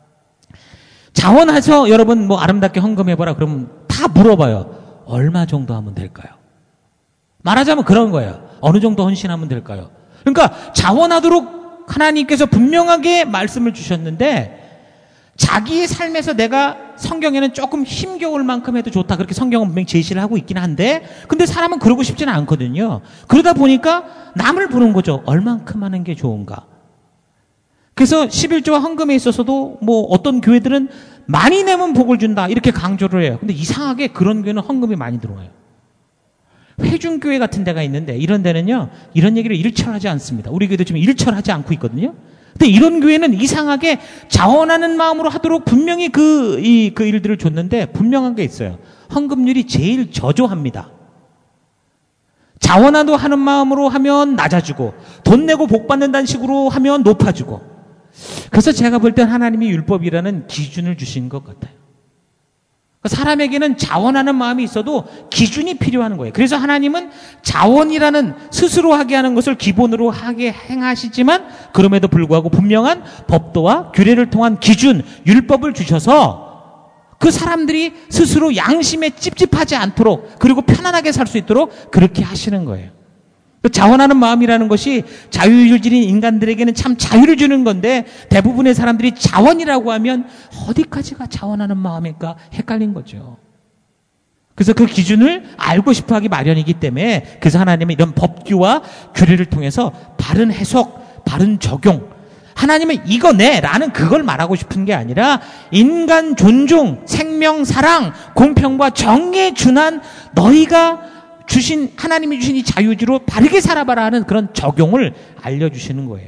자원해서 여러분 뭐 아름답게 헌금해봐라 그러면 다 물어봐요. 얼마 정도 하면 될까요? 말하자면 그런 거예요. 어느 정도 헌신하면 될까요? 그러니까 자원하도록 하나님께서 분명하게 말씀을 주셨는데 자기의 삶에서 내가 성경에는 조금 힘겨울 만큼 해도 좋다 그렇게 성경은 분명히 제시를 하고 있긴 한데 근데 사람은 그러고 싶지는 않거든요. 그러다 보니까 남을 보는 거죠. 얼만큼 하는 게 좋은가? 그래서 십일조와 헌금에 있어서도 뭐 어떤 교회들은 많이 내면 복을 준다 이렇게 강조를 해요. 근데 이상하게 그런 교회는 헌금이 많이 들어와요. 회중교회 같은 데가 있는데 이런 데는요 이런 얘기를 일철하지 않습니다. 우리 교회도 지금 일철하지 않고 있거든요. 근데 이런 교회는 이상하게 자원하는 마음으로 하도록 분명히 그, 이, 그 일들을 줬는데 분명한 게 있어요. 헌금률이 제일 저조합니다. 자원하도 하는 마음으로 하면 낮아지고 돈 내고 복 받는다는 식으로 하면 높아지고 그래서 제가 볼 땐 하나님이 율법이라는 기준을 주신 것 같아요. 사람에게는 자원하는 마음이 있어도 기준이 필요한 거예요. 그래서 하나님은 자원이라는 스스로 하게 하는 것을 기본으로 하게 행하시지만 그럼에도 불구하고 분명한 법도와 규례를 통한 기준, 율법을 주셔서 그 사람들이 스스로 양심에 찝찝하지 않도록 그리고 편안하게 살 수 있도록 그렇게 하시는 거예요. 그 자원하는 마음이라는 것이 자유의지인 인간들에게는 참 자유를 주는 건데 대부분의 사람들이 자원이라고 하면 어디까지가 자원하는 마음일까 헷갈린 거죠. 그래서 그 기준을 알고 싶어 하기 마련이기 때문에 그래서 하나님은 이런 법규와 규례를 통해서 바른 해석, 바른 적용, 하나님은 이거네 라는 그걸 말하고 싶은 게 아니라 인간 존중, 생명, 사랑, 공평과 정의에 준한 너희가 주신 하나님이 주신 이 자유지로 바르게 살아봐라 하는 그런 적용을 알려주시는 거예요.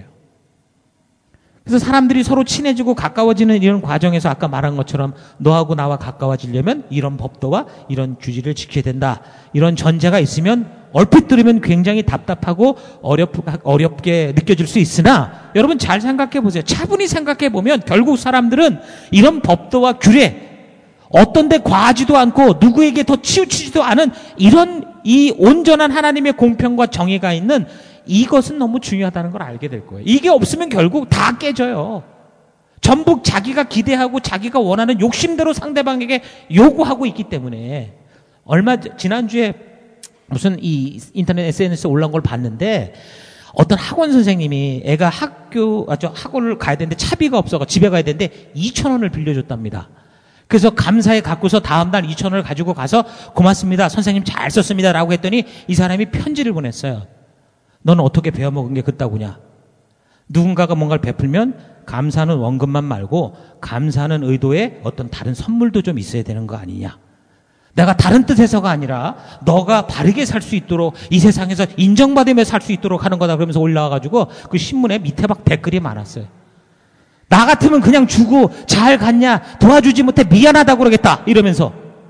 그래서 사람들이 서로 친해지고 가까워지는 이런 과정에서 아까 말한 것처럼 너하고 나와 가까워지려면 이런 법도와 이런 규지를 지켜야 된다. 이런 전제가 있으면 얼핏 들으면 굉장히 답답하고 어렵, 어렵게 느껴질 수 있으나 여러분 잘 생각해 보세요. 차분히 생각해 보면 결국 사람들은 이런 법도와 규례 어떤 데 과하지도 않고 누구에게 더 치우치지도 않은 이런 이 온전한 하나님의 공평과 정의가 있는 이것은 너무 중요하다는 걸 알게 될 거예요. 이게 없으면 결국 다 깨져요. 전부 자기가 기대하고 자기가 원하는 욕심대로 상대방에게 요구하고 있기 때문에 얼마 지난주에 무슨 이 인터넷 에스엔에스에 올라온 걸 봤는데 어떤 학원 선생님이 애가 학교 아 저 학원을 가야 되는데 차비가 없어서 집에 가야 되는데 이천 원을 빌려줬답니다. 그래서 감사해 갖고서 다음날 이천 원을 가지고 가서 고맙습니다. 선생님 잘 썼습니다. 라고 했더니 이 사람이 편지를 보냈어요. 너는 어떻게 배워먹은 게 그따구냐. 누군가가 뭔가를 베풀면 감사는 원금만 말고 감사하는 의도에 어떤 다른 선물도 좀 있어야 되는 거 아니냐. 내가 다른 뜻에서가 아니라 너가 바르게 살 수 있도록 이 세상에서 인정받으며 살 수 있도록 하는 거다. 그러면서 올라와가지고 그 신문에 밑에 막 댓글이 많았어요. 나 같으면 그냥 주고 잘 갔냐 도와주지 못해 미안하다고 그러겠다 이러면서.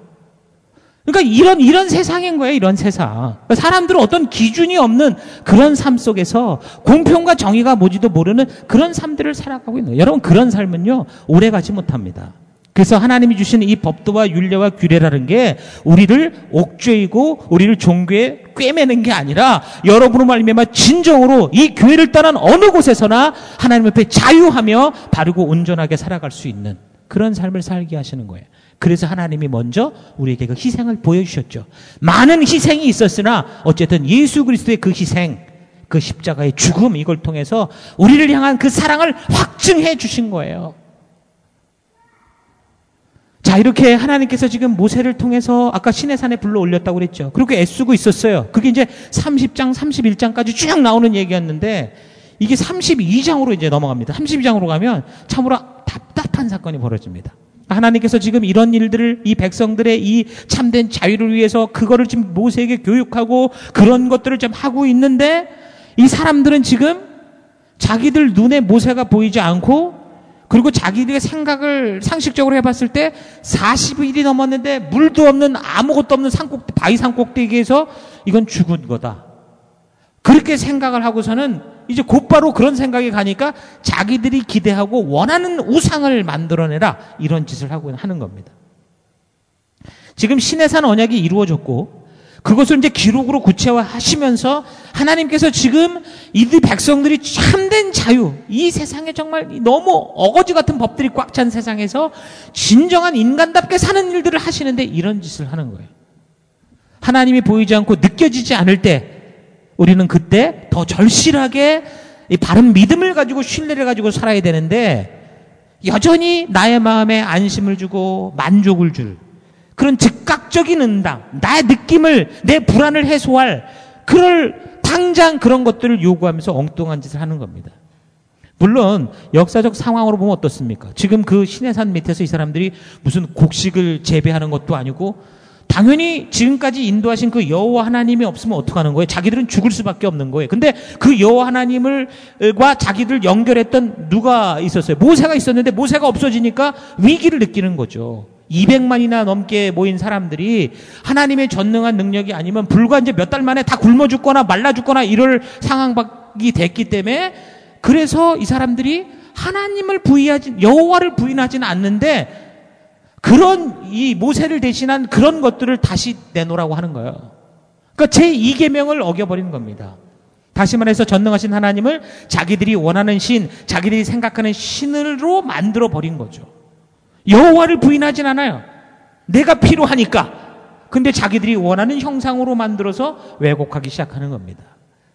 그러니까 이런 이런 세상인 거예요. 이런 세상. 사람들은 어떤 기준이 없는 그런 삶 속에서 공평과 정의가 뭔지도 모르는 그런 삶들을 살아가고 있는 거예요. 여러분 그런 삶은요 오래 가지 못합니다. 그래서 하나님이 주시는 이 법도와 율례와 규례라는 게 우리를 옥죄이고 우리를 종교에 꿰매는 게 아니라 여러분의 말미암아 진정으로 이 교회를 떠난 어느 곳에서나 하나님 앞에 자유하며 바르고 온전하게 살아갈 수 있는 그런 삶을 살게 하시는 거예요. 그래서 하나님이 먼저 우리에게 그 희생을 보여주셨죠. 많은 희생이 있었으나 어쨌든 예수 그리스도의 그 희생, 그 십자가의 죽음 이걸 통해서 우리를 향한 그 사랑을 확증해 주신 거예요. 자, 이렇게 하나님께서 지금 모세를 통해서 아까 시내산에 불러 올렸다고 그랬죠. 그렇게 애쓰고 있었어요. 그게 이제 삼십 장, 삼십일 장까지 쭉 나오는 얘기였는데 이게 삼십이 장으로 이제 넘어갑니다. 삼십이 장으로 가면 참으로 답답한 사건이 벌어집니다. 하나님께서 지금 이런 일들을 이 백성들의 이 참된 자유를 위해서 그거를 지금 모세에게 교육하고 그런 것들을 좀 하고 있는데 이 사람들은 지금 자기들 눈에 모세가 보이지 않고 그리고 자기들의 생각을 상식적으로 해봤을 때 사십 일이 넘었는데 물도 없는 아무것도 없는 산꼭대, 바위 산꼭대기에서 이건 죽은 거다. 그렇게 생각을 하고서는 이제 곧바로 그런 생각이 가니까 자기들이 기대하고 원하는 우상을 만들어내라 이런 짓을 하고 하는 겁니다. 지금 시내산 언약이 이루어졌고 그것을 이제 기록으로 구체화하시면서 하나님께서 지금 이들 백성들이 참된 자유, 이 세상에 정말 너무 어거지 같은 법들이 꽉 찬 세상에서 진정한 인간답게 사는 일들을 하시는데 이런 짓을 하는 거예요. 하나님이 보이지 않고 느껴지지 않을 때 우리는 그때 더 절실하게 이 바른 믿음을 가지고 신뢰를 가지고 살아야 되는데 여전히 나의 마음에 안심을 주고 만족을 줄 그런 즉각적인 응답, 나의 느낌을, 내 불안을 해소할 그럴 당장 그런 것들을 요구하면서 엉뚱한 짓을 하는 겁니다. 물론 역사적 상황으로 보면 어떻습니까? 지금 그 시내산 밑에서 이 사람들이 무슨 곡식을 재배하는 것도 아니고 당연히 지금까지 인도하신 그 여호와 하나님이 없으면 어떡하는 거예요? 자기들은 죽을 수밖에 없는 거예요. 근데 그 여호와 하나님을과 자기들 연결했던 누가 있었어요? 모세가 있었는데 모세가 없어지니까 위기를 느끼는 거죠. 이백만이나 넘게 모인 사람들이 하나님의 전능한 능력이 아니면 불과 이제 몇 달 만에 다 굶어 죽거나 말라 죽거나 이럴 상황이 됐기 때문에 그래서 이 사람들이 하나님을 부인하지 여호와를 부인하지는 않는데 그런 이 모세를 대신한 그런 것들을 다시 내놓으라고 하는 거예요. 그러니까 제이 계명을 어겨버린 겁니다. 다시 말해서 전능하신 하나님을 자기들이 원하는 신, 자기들이 생각하는 신으로 만들어 버린 거죠. 여호와를 부인하진 않아요. 내가 필요하니까. 근데 자기들이 원하는 형상으로 만들어서 왜곡하기 시작하는 겁니다.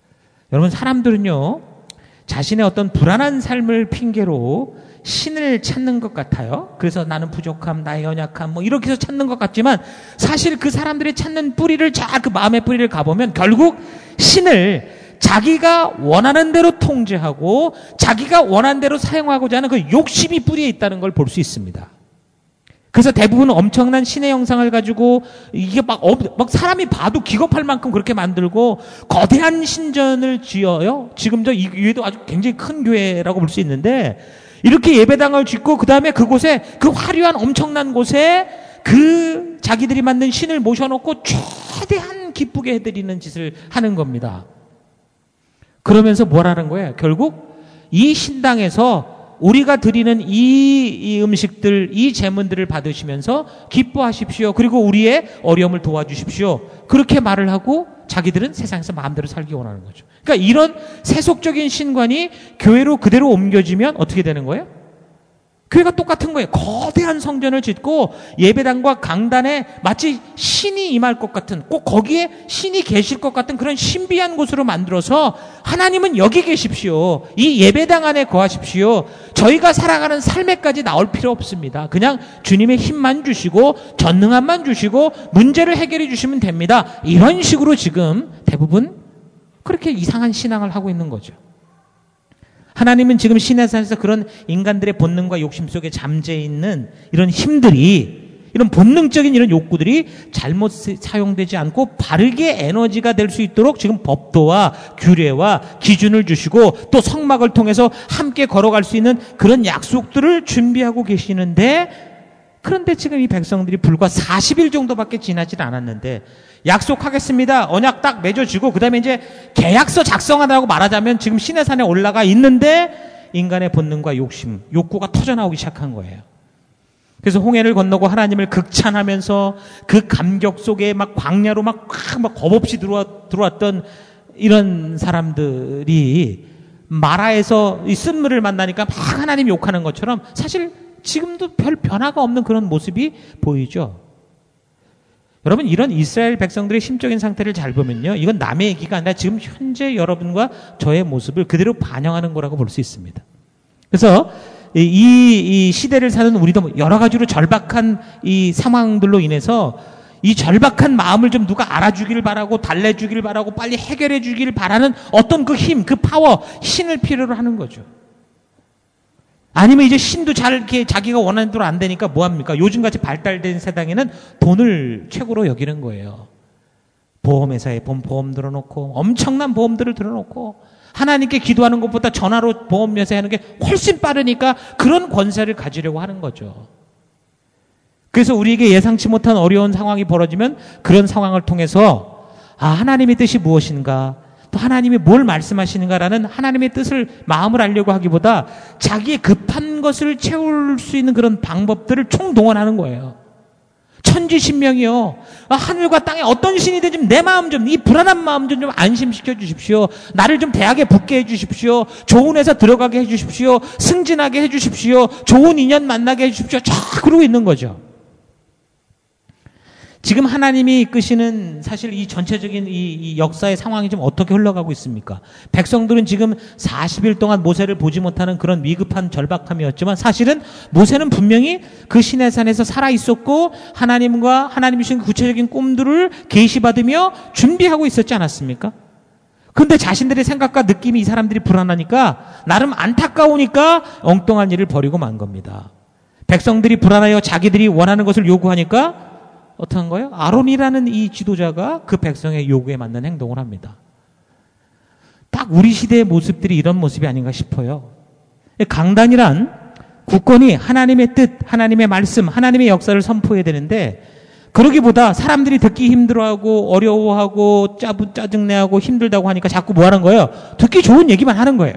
여러분, 사람들은요, 자신의 어떤 불안한 삶을 핑계로 신을 찾는 것 같아요. 그래서 나는 부족함, 나의 연약함, 뭐 이렇게 해서 찾는 것 같지만 사실 그 사람들이 찾는 뿌리를 잘 그 마음의 뿌리를 가보면 결국 신을 자기가 원하는 대로 통제하고 자기가 원하는 대로 사용하고자 하는 그 욕심이 뿌리에 있다는 걸 볼 수 있습니다. 그래서 대부분 엄청난 신의 형상을 가지고 이게 막, 어, 막 사람이 봐도 기겁할 만큼 그렇게 만들고 거대한 신전을 지어요. 지금 저 이 교회도 아주 굉장히 큰 교회라고 볼 수 있는데 이렇게 예배당을 짓고 그 다음에 그곳에 그 화려한 엄청난 곳에 그 자기들이 만든 신을 모셔놓고 최대한 기쁘게 해드리는 짓을 하는 겁니다. 그러면서 뭘 하는 거예요? 결국 이 신당에서 우리가 드리는 이, 이 음식들, 이 제문들을 받으시면서 기뻐하십시오. 그리고 우리의 어려움을 도와주십시오. 그렇게 말을 하고 자기들은 세상에서 마음대로 살기 원하는 거죠. 그러니까 이런 세속적인 신관이 교회로 그대로 옮겨지면 어떻게 되는 거예요? 교회가 똑같은 거예요. 거대한 성전을 짓고 예배당과 강단에 마치 신이 임할 것 같은, 꼭 거기에 신이 계실 것 같은 그런 신비한 곳으로 만들어서 하나님은 여기 계십시오. 이 예배당 안에 거하십시오. 저희가 살아가는 삶에까지 나올 필요 없습니다. 그냥 주님의 힘만 주시고 전능함만 주시고 문제를 해결해 주시면 됩니다. 이런 식으로 지금 대부분 그렇게 이상한 신앙을 하고 있는 거죠. 하나님은 지금 신의 산에서 그런 인간들의 본능과 욕심 속에 잠재 있는 이런 힘들이, 이런 본능적인 이런 욕구들이 잘못 사용되지 않고 바르게 에너지가 될 수 있도록 지금 법도와 규례와 기준을 주시고 또 성막을 통해서 함께 걸어갈 수 있는 그런 약속들을 준비하고 계시는데, 그런데 지금 이 백성들이 불과 사십 일 정도밖에 지나질 않았는데 약속하겠습니다. 언약 딱 맺어지고 그 다음에 이제 계약서 작성하라고 말하자면 지금 시내산에 올라가 있는데 인간의 본능과 욕심, 욕구가 터져나오기 시작한 거예요. 그래서 홍해를 건너고 하나님을 극찬하면서 그 감격 속에 막 광야로 막, 막 겁없이 들어왔, 들어왔던 이런 사람들이 마라에서 이 쓴물을 만나니까 막 하나님 욕하는 것처럼 사실 지금도 별 변화가 없는 그런 모습이 보이죠. 여러분, 이런 이스라엘 백성들의 심적인 상태를 잘 보면요, 이건 남의 얘기가 아니라 지금 현재 여러분과 저의 모습을 그대로 반영하는 거라고 볼 수 있습니다. 그래서 이, 이 시대를 사는 우리도 여러 가지로 절박한 이 상황들로 인해서 이 절박한 마음을 좀 누가 알아주길 바라고 달래주길 바라고 빨리 해결해 주길 바라는 어떤 그 힘, 그 파워, 신을 필요로 하는 거죠. 아니면 이제 신도 잘 이렇게 자기가 원하는 대로 안 되니까 뭐합니까? 요즘같이 발달된 세상에는 돈을 최고로 여기는 거예요. 보험회사에 보험 들어놓고 엄청난 보험들을 들어놓고 하나님께 기도하는 것보다 전화로 보험회사에 하는 게 훨씬 빠르니까 그런 권세를 가지려고 하는 거죠. 그래서 우리에게 예상치 못한 어려운 상황이 벌어지면 그런 상황을 통해서 아, 하나님의 뜻이 무엇인가, 또 하나님이 뭘 말씀하시는가라는 하나님의 뜻을, 마음을 알려고 하기보다 자기의 급한 것을 채울 수 있는 그런 방법들을 총동원하는 거예요. 천지신명이요. 아, 하늘과 땅에 어떤 신이든 좀 내 마음 좀, 이 불안한 마음 좀, 좀 안심시켜 주십시오. 나를 좀 대학에 붙게 해 주십시오. 좋은 회사 들어가게 해 주십시오. 승진하게 해 주십시오. 좋은 인연 만나게 해 주십시오. 쫙 그러고 있는 거죠. 지금 하나님이 이끄시는 사실 이 전체적인 이, 이 역사의 상황이 좀 어떻게 흘러가고 있습니까? 백성들은 지금 사십 일 동안 모세를 보지 못하는 그런 위급한 절박함이었지만 사실은 모세는 분명히 그 시내산에서 살아 있었고 하나님과 하나님이 주신 구체적인 꿈들을 계시받으며 준비하고 있었지 않았습니까? 그런데 자신들의 생각과 느낌이 이 사람들이 불안하니까, 나름 안타까우니까 엉뚱한 일을 벌이고 만 겁니다. 백성들이 불안하여 자기들이 원하는 것을 요구하니까 어떤 거예요? 아론이라는 이 지도자가 그 백성의 요구에 맞는 행동을 합니다. 딱 우리 시대의 모습들이 이런 모습이 아닌가 싶어요. 강단이란 굳건히 하나님의 뜻, 하나님의 말씀, 하나님의 역사를 선포해야 되는데, 그러기보다 사람들이 듣기 힘들어하고 어려워하고 짜부, 짜증내하고 힘들다고 하니까 자꾸 뭐 하는 거예요? 듣기 좋은 얘기만 하는 거예요.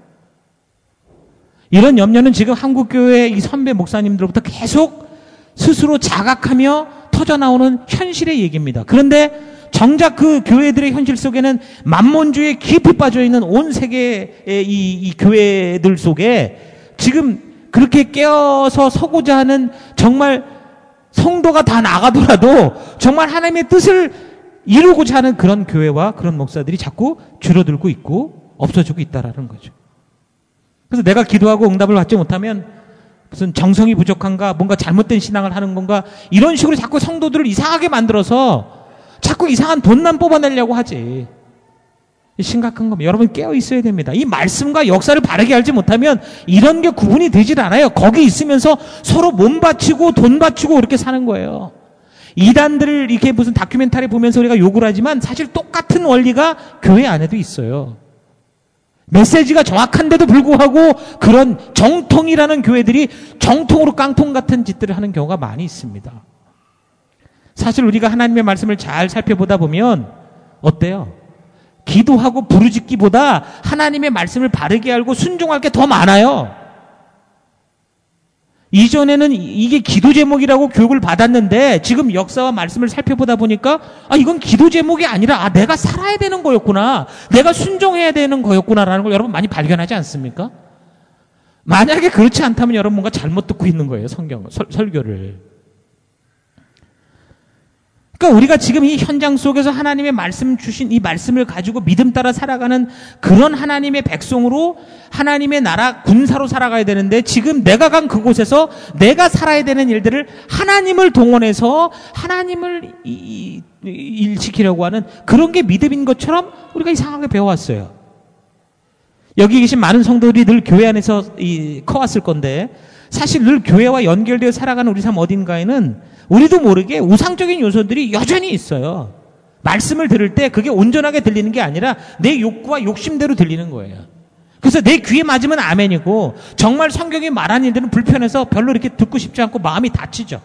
이런 염려는 지금 한국교회 이 선배 목사님들로부터 계속 스스로 자각하며 터져나오는 현실의 얘기입니다. 그런데 정작 그 교회들의 현실 속에는 만몬주의에 깊이 빠져있는 온 세계의 이, 이 교회들 속에 지금 그렇게 깨어서 서고자 하는, 정말 성도가 다 나가더라도 정말 하나님의 뜻을 이루고자 하는 그런 교회와 그런 목사들이 자꾸 줄어들고 있고 없어지고 있다라는 거죠. 그래서 내가 기도하고 응답을 받지 못하면 무슨 정성이 부족한가, 뭔가 잘못된 신앙을 하는 건가, 이런 식으로 자꾸 성도들을 이상하게 만들어서 자꾸 이상한 돈만 뽑아내려고 하지. 심각한 겁니다. 여러분 깨어 있어야 됩니다. 이 말씀과 역사를 바르게 알지 못하면 이런 게 구분이 되질 않아요. 거기 있으면서 서로 몸 바치고 돈 바치고 그렇게 사는 거예요. 이단들을 이렇게 무슨 다큐멘터리 보면서 우리가 욕을 하지만 사실 똑같은 원리가 교회 안에도 있어요. 메시지가 정확한데도 불구하고 그런 정통이라는 교회들이 정통으로 깡통 같은 짓들을 하는 경우가 많이 있습니다. 사실 우리가 하나님의 말씀을 잘 살펴보다 보면 어때요? 기도하고 부르짖기보다 하나님의 말씀을 바르게 알고 순종할 게 더 많아요. 이전에는 이게 기도 제목이라고 교육을 받았는데 지금 역사와 말씀을 살펴보다 보니까 아 이건 기도 제목이 아니라 아 내가 살아야 되는 거였구나, 내가 순종해야 되는 거였구나라는 걸 여러분 많이 발견하지 않습니까? 만약에 그렇지 않다면 여러분 뭔가 잘못 듣고 있는 거예요. 성경 설, 설교를. 그러니까 우리가 지금 이 현장 속에서 하나님의 말씀 주신 이 말씀을 가지고 믿음 따라 살아가는 그런 하나님의 백성으로 하나님의 나라 군사로 살아가야 되는데 지금 내가 간 그곳에서 내가 살아야 되는 일들을 하나님을 동원해서 하나님을 이, 이, 일시키려고 하는 그런 게 믿음인 것처럼 우리가 이상하게 배워왔어요. 여기 계신 많은 성도들이 늘 교회 안에서 이, 커왔을 건데 사실 늘 교회와 연결되어 살아가는 우리 삶 어딘가에는 우리도 모르게 우상적인 요소들이 여전히 있어요. 말씀을 들을 때 그게 온전하게 들리는 게 아니라 내 욕구와 욕심대로 들리는 거예요. 그래서 내 귀에 맞으면 아멘이고 정말 성경이 말하는 일들은 불편해서 별로 이렇게 듣고 싶지 않고 마음이 다치죠.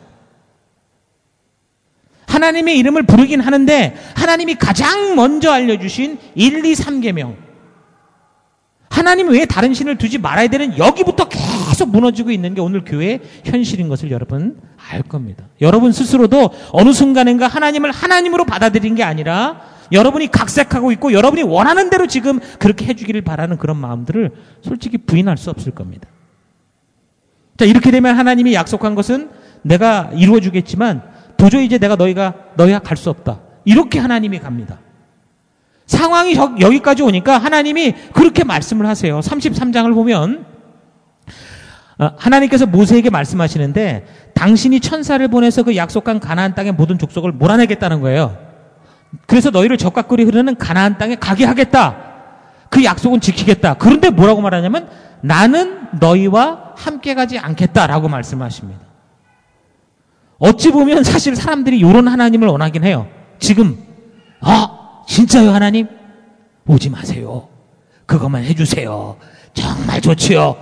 하나님의 이름을 부르긴 하는데 하나님이 가장 먼저 알려주신 일, 이, 삼 계명, 하나님 외에 다른 신을 두지 말아야 되는 여기부터 계속 무너지고 있는 게 오늘 교회의 현실인 것을 여러분 알 겁니다. 여러분 스스로도 어느 순간인가 하나님을 하나님으로 받아들인 게 아니라 여러분이 각색하고 있고 여러분이 원하는 대로 지금 그렇게 해주기를 바라는 그런 마음들을 솔직히 부인할 수 없을 겁니다. 자, 이렇게 되면 하나님이 약속한 것은 내가 이루어주겠지만 도저히 이제 내가 너희가 너희가 갈 수 없다. 이렇게 하나님이 갑니다. 상황이 여기까지 오니까 하나님이 그렇게 말씀을 하세요. 삼십삼 장을 보면 하나님께서 모세에게 말씀하시는데 당신이 천사를 보내서 그 약속한 가나안 땅의 모든 족속을 몰아내겠다는 거예요. 그래서 너희를 적과 꿀이 흐르는 가나안 땅에 가게 하겠다. 그 약속은 지키겠다. 그런데 뭐라고 말하냐면 나는 너희와 함께 가지 않겠다라고 말씀하십니다. 어찌 보면 사실 사람들이 이런 하나님을 원하긴 해요. 지금 아 진짜요 하나님? 오지 마세요. 그것만 해주세요. 정말 좋지요.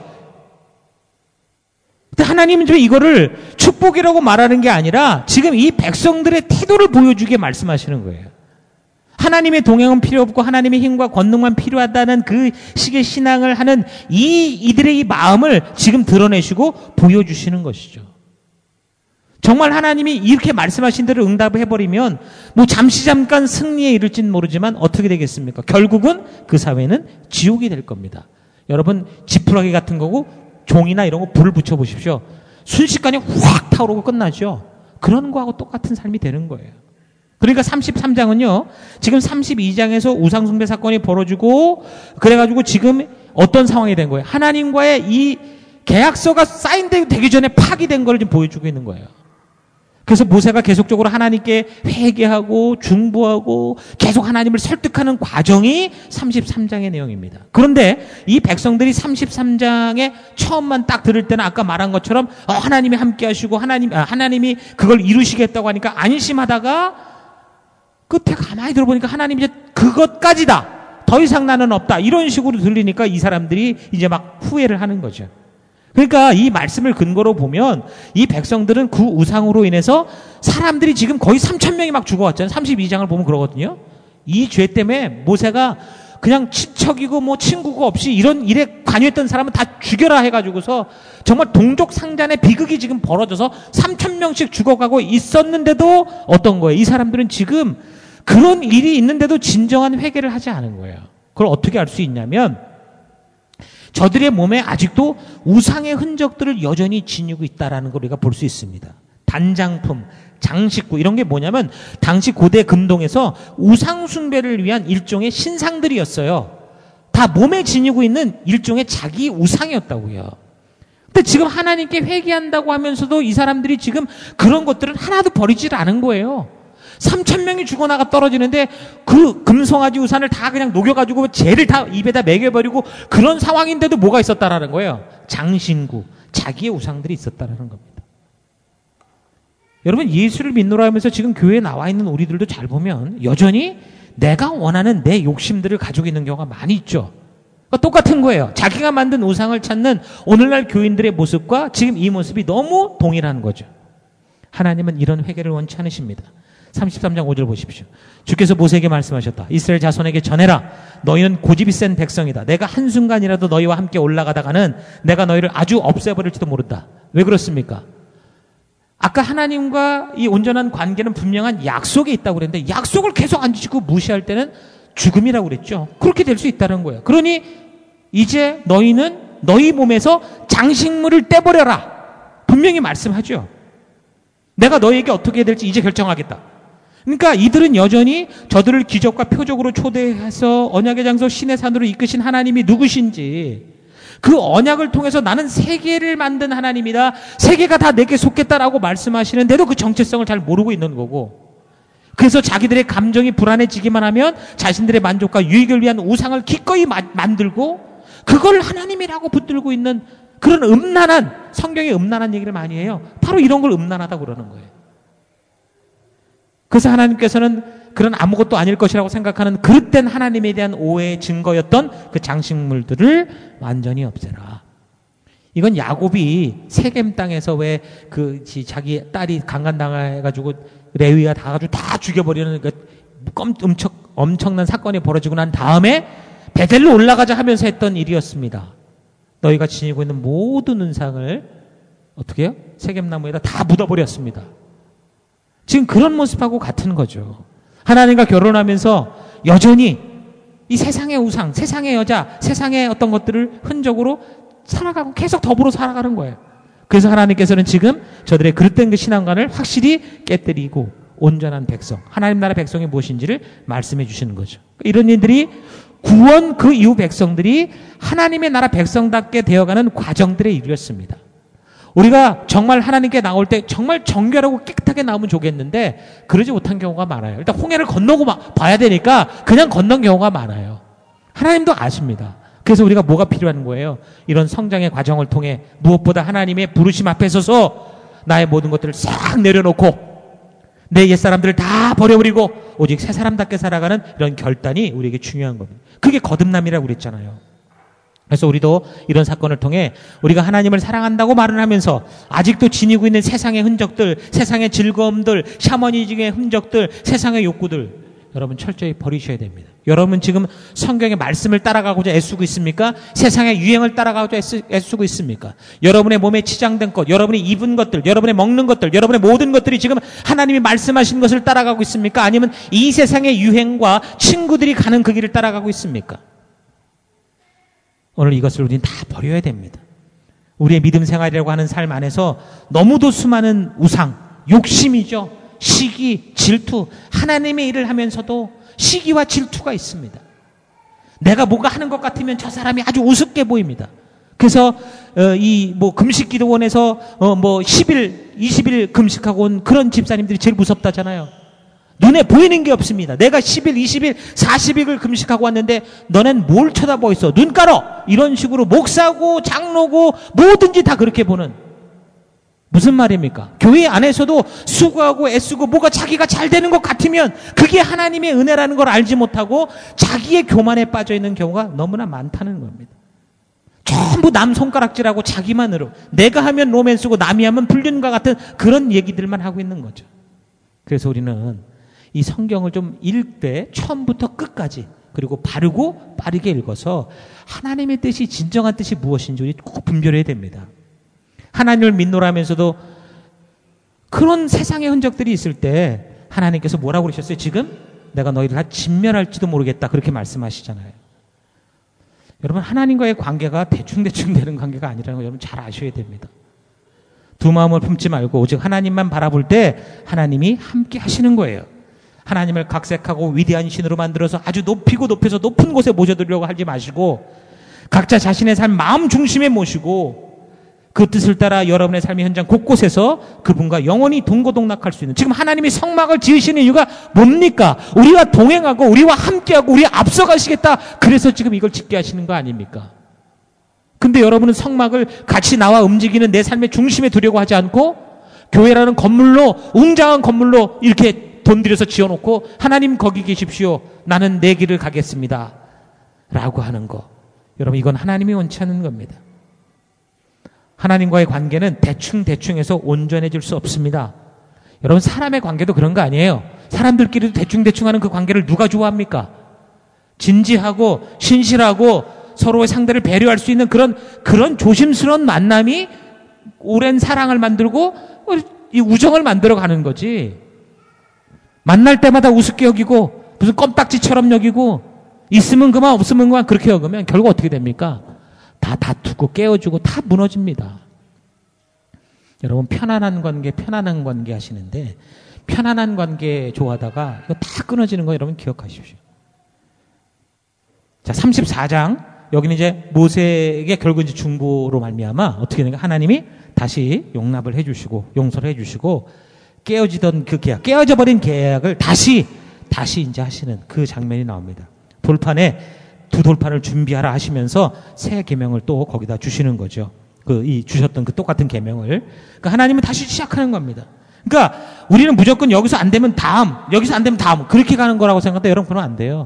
근데 하나님은 왜 이거를 축복이라고 말하는 게 아니라 지금 이 백성들의 태도를 보여주게 말씀하시는 거예요. 하나님의 동행은 필요 없고 하나님의 힘과 권능만 필요하다는 그 식의 신앙을 하는 이 이들의 이 마음을 지금 드러내시고 보여주시는 것이죠. 정말 하나님이 이렇게 말씀하신 대로 응답을 해버리면 뭐 잠시 잠깐 승리에 이를지는 모르지만 어떻게 되겠습니까? 결국은 그 사회는 지옥이 될 겁니다. 여러분 지푸라기 같은 거고 종이나 이런 거 불을 붙여보십시오. 순식간에 확 타오르고 끝나죠. 그런 거하고 똑같은 삶이 되는 거예요. 그러니까 삼십삼 장은요 지금 삼십이 장에서 우상숭배 사건이 벌어지고 그래가지고 지금 어떤 상황이 된 거예요? 하나님과의 이 계약서가 사인되기 전에 파기된 걸 지금 보여주고 있는 거예요. 그래서 모세가 계속적으로 하나님께 회개하고 중보하고 계속 하나님을 설득하는 과정이 삼십삼 장의 내용입니다. 그런데 이 백성들이 삼십삼 장에 처음만 딱 들을 때는 아까 말한 것처럼 어, 하나님이 함께 하시고 하나님, 아, 하나님이 그걸 이루시겠다고 하니까 안심하다가 끝에 가만히 들어보니까 하나님이 이제 그것까지다. 더 이상 나는 없다. 이런 식으로 들리니까 이 사람들이 이제 막 후회를 하는 거죠. 그러니까 이 말씀을 근거로 보면 이 백성들은 그 우상으로 인해서 사람들이 지금 거의 삼천 명이 막 죽어왔잖아요. 삼십이 장을 보면 그러거든요. 이 죄 때문에 모세가 그냥 친척이고 뭐 친구가 없이 이런 일에 관여했던 사람은 다 죽여라 해가지고서 정말 동족 상잔의 비극이 지금 벌어져서 삼천 명씩 죽어가고 있었는데도 어떤 거예요? 이 사람들은 지금 그런 일이 있는데도 진정한 회개를 하지 않은 거예요. 그걸 어떻게 알 수 있냐면 저들의 몸에 아직도 우상의 흔적들을 여전히 지니고 있다는 걸 우리가 볼 수 있습니다. 단장품, 장식구 이런 게 뭐냐면 당시 고대 금동에서 우상 숭배를 위한 일종의 신상들이었어요. 다 몸에 지니고 있는 일종의 자기 우상이었다고요. 근데 지금 하나님께 회개한다고 하면서도 이 사람들이 지금 그런 것들은 하나도 버리질 않은 거예요. 삼천 명이 죽어나가 떨어지는데 그 금송아지 우산을 다 그냥 녹여가지고 죄를 다 입에다 먹여버리고 그런 상황인데도 뭐가 있었다라는 거예요. 장신구, 자기의 우상들이 있었다라는 겁니다. 여러분, 예수를 믿노라 하면서 지금 교회에 나와 있는 우리들도 잘 보면 여전히 내가 원하는 내 욕심들을 가지고 있는 경우가 많이 있죠. 그러니까 똑같은 거예요. 자기가 만든 우상을 찾는 오늘날 교인들의 모습과 지금 이 모습이 너무 동일한 거죠. 하나님은 이런 회개를 원치 않으십니다. 삼십삼 장 오 절 보십시오. 주께서 모세에게 말씀하셨다. 이스라엘 자손에게 전해라. 너희는 고집이 센 백성이다. 내가 한순간이라도 너희와 함께 올라가다가는 내가 너희를 아주 없애버릴지도 모른다. 왜 그렇습니까? 아까 하나님과 이 온전한 관계는 분명한 약속이 있다고 그랬는데 약속을 계속 안 지키고 무시할 때는 죽음이라고 그랬죠. 그렇게 될 수 있다는 거예요. 그러니 이제 너희는 너희 몸에서 장식물을 떼버려라. 분명히 말씀하죠. 내가 너희에게 어떻게 될지 이제 결정하겠다. 그러니까 이들은 여전히 저들을 기적과 표적으로 초대해서 언약의 장소 신의 산으로 이끄신 하나님이 누구신지, 그 언약을 통해서 나는 세계를 만든 하나님이다, 세계가 다 내게 속겠다라고 말씀하시는데도 그 정체성을 잘 모르고 있는 거고, 그래서 자기들의 감정이 불안해지기만 하면 자신들의 만족과 유익을 위한 우상을 기꺼이 마, 만들고 그걸 하나님이라고 붙들고 있는 그런 음란한, 성경에 음란한 얘기를 많이 해요. 바로 이런 걸 음란하다고 그러는 거예요. 그래서 하나님께서는 그런 아무것도 아닐 것이라고 생각하는 그릇된 하나님에 대한 오해의 증거였던 그 장식물들을 완전히 없애라. 이건 야곱이 세겜 땅에서 왜 그 자기 딸이 강간당해가지고 레위가 다 가지고 다 죽여버리는 그 엄청, 엄청난 사건이 벌어지고 난 다음에 베델로 올라가자 하면서 했던 일이었습니다. 너희가 지니고 있는 모든 은상을 어떻게 해요? 세겜나무에다 다 묻어버렸습니다. 지금 그런 모습하고 같은 거죠. 하나님과 결혼하면서 여전히 이 세상의 우상, 세상의 여자, 세상의 어떤 것들을 흔적으로 살아가고 계속 더불어 살아가는 거예요. 그래서 하나님께서는 지금 저들의 그릇된 그 신앙관을 확실히 깨뜨리고 온전한 백성, 하나님 나라 백성이 무엇인지를 말씀해 주시는 거죠. 이런 일들이 구원 그 이후 백성들이 하나님의 나라 백성답게 되어가는 과정들의 일이었습니다. 우리가 정말 하나님께 나올 때 정말 정결하고 깨끗하게 나오면 좋겠는데 그러지 못한 경우가 많아요. 일단 홍해를 건너고 봐야 되니까 그냥 건넌 경우가 많아요. 하나님도 아십니다. 그래서 우리가 뭐가 필요한 거예요? 이런 성장의 과정을 통해 무엇보다 하나님의 부르심 앞에 서서 나의 모든 것들을 싹 내려놓고 내 옛사람들을 다 버려버리고 오직 새 사람답게 살아가는 이런 결단이 우리에게 중요한 겁니다. 그게 거듭남이라고 그랬잖아요. 그래서 우리도 이런 사건을 통해 우리가 하나님을 사랑한다고 말을 하면서 아직도 지니고 있는 세상의 흔적들, 세상의 즐거움들, 샤머니즘의 흔적들, 세상의 욕구들, 여러분 철저히 버리셔야 됩니다. 여러분 지금 성경의 말씀을 따라가고자 애쓰고 있습니까? 세상의 유행을 따라가고자 애쓰, 애쓰고 있습니까? 여러분의 몸에 치장된 것, 여러분이 입은 것들, 여러분의 먹는 것들, 여러분의 모든 것들이 지금 하나님이 말씀하신 것을 따라가고 있습니까? 아니면 이 세상의 유행과 친구들이 가는 그 길을 따라가고 있습니까? 오늘 이것을 우리는 다 버려야 됩니다. 우리의 믿음 생활이라고 하는 삶 안에서 너무도 수많은 우상, 욕심이죠. 시기, 질투, 하나님의 일을 하면서도 시기와 질투가 있습니다. 내가 뭐가 하는 것 같으면 저 사람이 아주 우습게 보입니다. 그래서 어, 이 뭐 금식 기도원에서 어, 뭐 십 일, 이십 일 금식하고 온 그런 집사님들이 제일 무섭다잖아요. 눈에 보이는 게 없습니다. 내가 십 일, 이십 일, 사십 일을 금식하고 왔는데 너넨 뭘 쳐다보고 있어? 눈 깔어! 이런 식으로 목사고 장로고 뭐든지 다 그렇게 보는, 무슨 말입니까? 교회 안에서도 수고하고 애쓰고 뭐가 자기가 잘 되는 것 같으면 그게 하나님의 은혜라는 걸 알지 못하고 자기의 교만에 빠져 있는 경우가 너무나 많다는 겁니다. 전부 남 손가락질하고 자기만으로 내가 하면 로맨스고 남이 하면 불륜과 같은 그런 얘기들만 하고 있는 거죠. 그래서 우리는 이 성경을 좀 읽되 처음부터 끝까지 그리고 바르고 빠르게 읽어서 하나님의 뜻이 진정한 뜻이 무엇인지 우리 꼭 분별해야 됩니다. 하나님을 믿노라면서도 그런 세상의 흔적들이 있을 때 하나님께서 뭐라고 그러셨어요? 지금 내가 너희를 다 진멸할지도 모르겠다 그렇게 말씀하시잖아요. 여러분 하나님과의 관계가 대충대충 되는 관계가 아니라는 거 여러분 잘 아셔야 됩니다. 두 마음을 품지 말고 오직 하나님만 바라볼 때 하나님이 함께 하시는 거예요. 하나님을 각색하고 위대한 신으로 만들어서 아주 높이고 높여서 높은 곳에 모셔드리려고 하지 마시고 각자 자신의 삶 마음 중심에 모시고 그 뜻을 따라 여러분의 삶의 현장 곳곳에서 그분과 영원히 동고동락할 수 있는, 지금 하나님이 성막을 지으시는 이유가 뭡니까? 우리와 동행하고 우리와 함께하고 우리 앞서가시겠다. 그래서 지금 이걸 짓게 하시는 거 아닙니까? 근데 여러분은 성막을 같이 나와 움직이는 내 삶의 중심에 두려고 하지 않고 교회라는 건물로, 웅장한 건물로 이렇게 돈 들여서 지어놓고 하나님 거기 계십시오. 나는 내 길을 가겠습니다. 라고 하는 거. 여러분, 이건 하나님이 원치 않는 겁니다. 하나님과의 관계는 대충대충해서 온전해질 수 없습니다. 여러분, 사람의 관계도 그런 거 아니에요. 사람들끼리도 대충대충 하는 그 관계를 누가 좋아합니까? 진지하고 신실하고 서로의 상대를 배려할 수 있는 그런, 그런 조심스러운 만남이 오랜 사랑을 만들고 이 우정을 만들어 가는 거지. 만날 때마다 우습게 여기고 무슨 껌딱지처럼 여기고 있으면 그만 없으면 그만 그렇게 여기면 결국 어떻게 됩니까? 다 다투고 깨어주고 다 무너집니다. 여러분, 편안한 관계, 편안한 관계 하시는데 편안한 관계 좋아하다가 이거 다 끊어지는 거 여러분 기억하십시오. 자, 삼십사 장. 여기는 이제 모세에게 결국 이제 중보로 말미암아 어떻게 되는가? 하나님이 다시 용납을 해주시고 용서를 해주시고 깨어지던 그 계약, 깨어져 버린 계약을 다시 다시 이제 하시는 그 장면이 나옵니다. 돌판에 두 돌판을 준비하라 하시면서 새 계명을 또 거기다 주시는 거죠. 그 이 주셨던 그 똑같은 계명을. 그러니까 하나님은 다시 시작하는 겁니다. 그러니까 우리는 무조건 여기서 안 되면 다음, 여기서 안 되면 다음 그렇게 가는 거라고 생각하는데 여러분 그러면 안 돼요.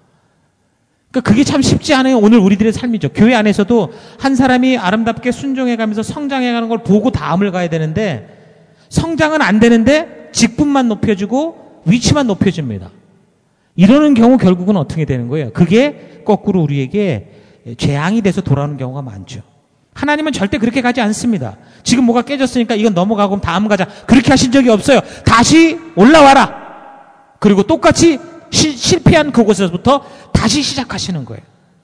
그러니까 그게 참 쉽지 않아요. 오늘 우리들의 삶이죠. 교회 안에서도 한 사람이 아름답게 순종해가면서 성장해가는 걸 보고 다음을 가야 되는데 성장은 안 되는데 직분만 높여주고 위치만 높여줍니다. 이러는 경우 결국은 어떻게 되는 거예요? 그게 거꾸로 우리에게 재앙이 돼서 돌아오는 경우가 많죠. 하나님은 절대 그렇게 가지 않습니다. 지금 뭐가 깨졌으니까 이건 넘어가고 그럼 다음 가자. 그렇게 하신 적이 없어요. 다시 올라와라. 그리고 똑같이 시, 실패한 그곳에서부터 다시 시작하시는 거예요.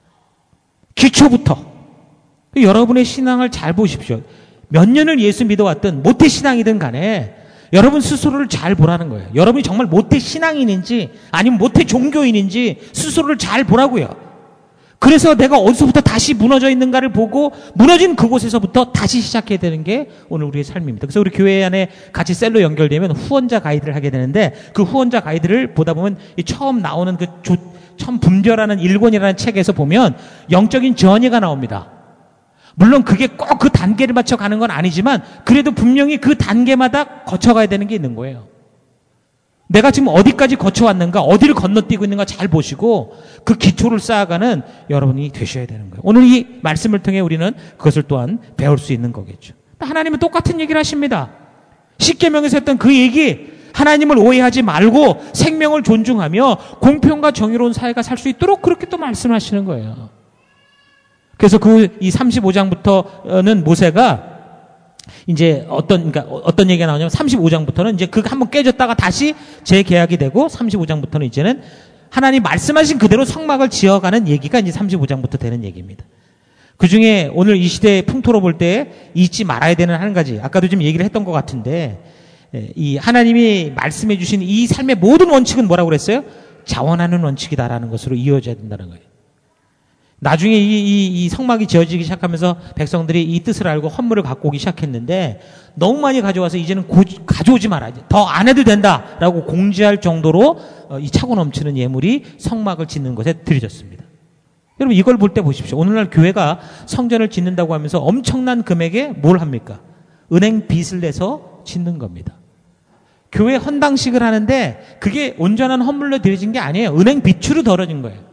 기초부터. 여러분의 신앙을 잘 보십시오. 몇 년을 예수 믿어왔든 모태 신앙이든 간에 여러분 스스로를 잘 보라는 거예요. 여러분이 정말 모태 신앙인인지 아니면 모태 종교인인지 스스로를 잘 보라고요. 그래서 내가 어디서부터 다시 무너져 있는가를 보고 무너진 그곳에서부터 다시 시작해야 되는 게 오늘 우리의 삶입니다. 그래서 우리 교회 안에 같이 셀로 연결되면 후원자 가이드를 하게 되는데 그 후원자 가이드를 보다 보면 이 처음 나오는 그 조, 처음 분별하는 일 권이라는 책에서 보면 영적인 전이가 나옵니다. 물론 그게 꼭 그 단계를 맞춰 가는 건 아니지만 그래도 분명히 그 단계마다 거쳐가야 되는 게 있는 거예요. 내가 지금 어디까지 거쳐왔는가, 어디를 건너뛰고 있는가 잘 보시고 그 기초를 쌓아가는 여러분이 되셔야 되는 거예요. 오늘 이 말씀을 통해 우리는 그것을 또한 배울 수 있는 거겠죠. 하나님은 똑같은 얘기를 하십니다. 십계명에서 했던 그 얘기, 하나님을 오해하지 말고 생명을 존중하며 공평과 정의로운 사회가 살 수 있도록 그렇게 또 말씀하시는 거예요. 그래서 그 이 삼십오 장부터는 모세가 이제 어떤, 그러니까 어떤 얘기가 나오냐면 삼십오 장부터는 이제 그거 한번 깨졌다가 다시 재계약이 되고 삼십오 장부터는 이제는 하나님 말씀하신 그대로 성막을 지어가는 얘기가 이제 삼십오 장부터 되는 얘기입니다. 그 중에 오늘 이 시대의 풍토로 볼 때 잊지 말아야 되는 한 가지, 아까도 좀 얘기를 했던 것 같은데, 이 하나님이 말씀해 주신 이 삶의 모든 원칙은 뭐라고 그랬어요? 자원하는 원칙이다라는 것으로 이어져야 된다는 거예요. 나중에 이, 이, 이 성막이 지어지기 시작하면서 백성들이 이 뜻을 알고 헌물을 갖고 오기 시작했는데 너무 많이 가져와서 이제는 고, 가져오지 마라. 더 안 해도 된다라고 공지할 정도로 어, 이 차고 넘치는 예물이 성막을 짓는 것에 들여졌습니다. 여러분 이걸 볼 때 보십시오. 오늘날 교회가 성전을 짓는다고 하면서 엄청난 금액에 뭘 합니까? 은행 빚을 내서 짓는 겁니다. 교회 헌당식을 하는데 그게 온전한 헌물로 드려진 게 아니에요. 은행 빚으로 덜어진 거예요.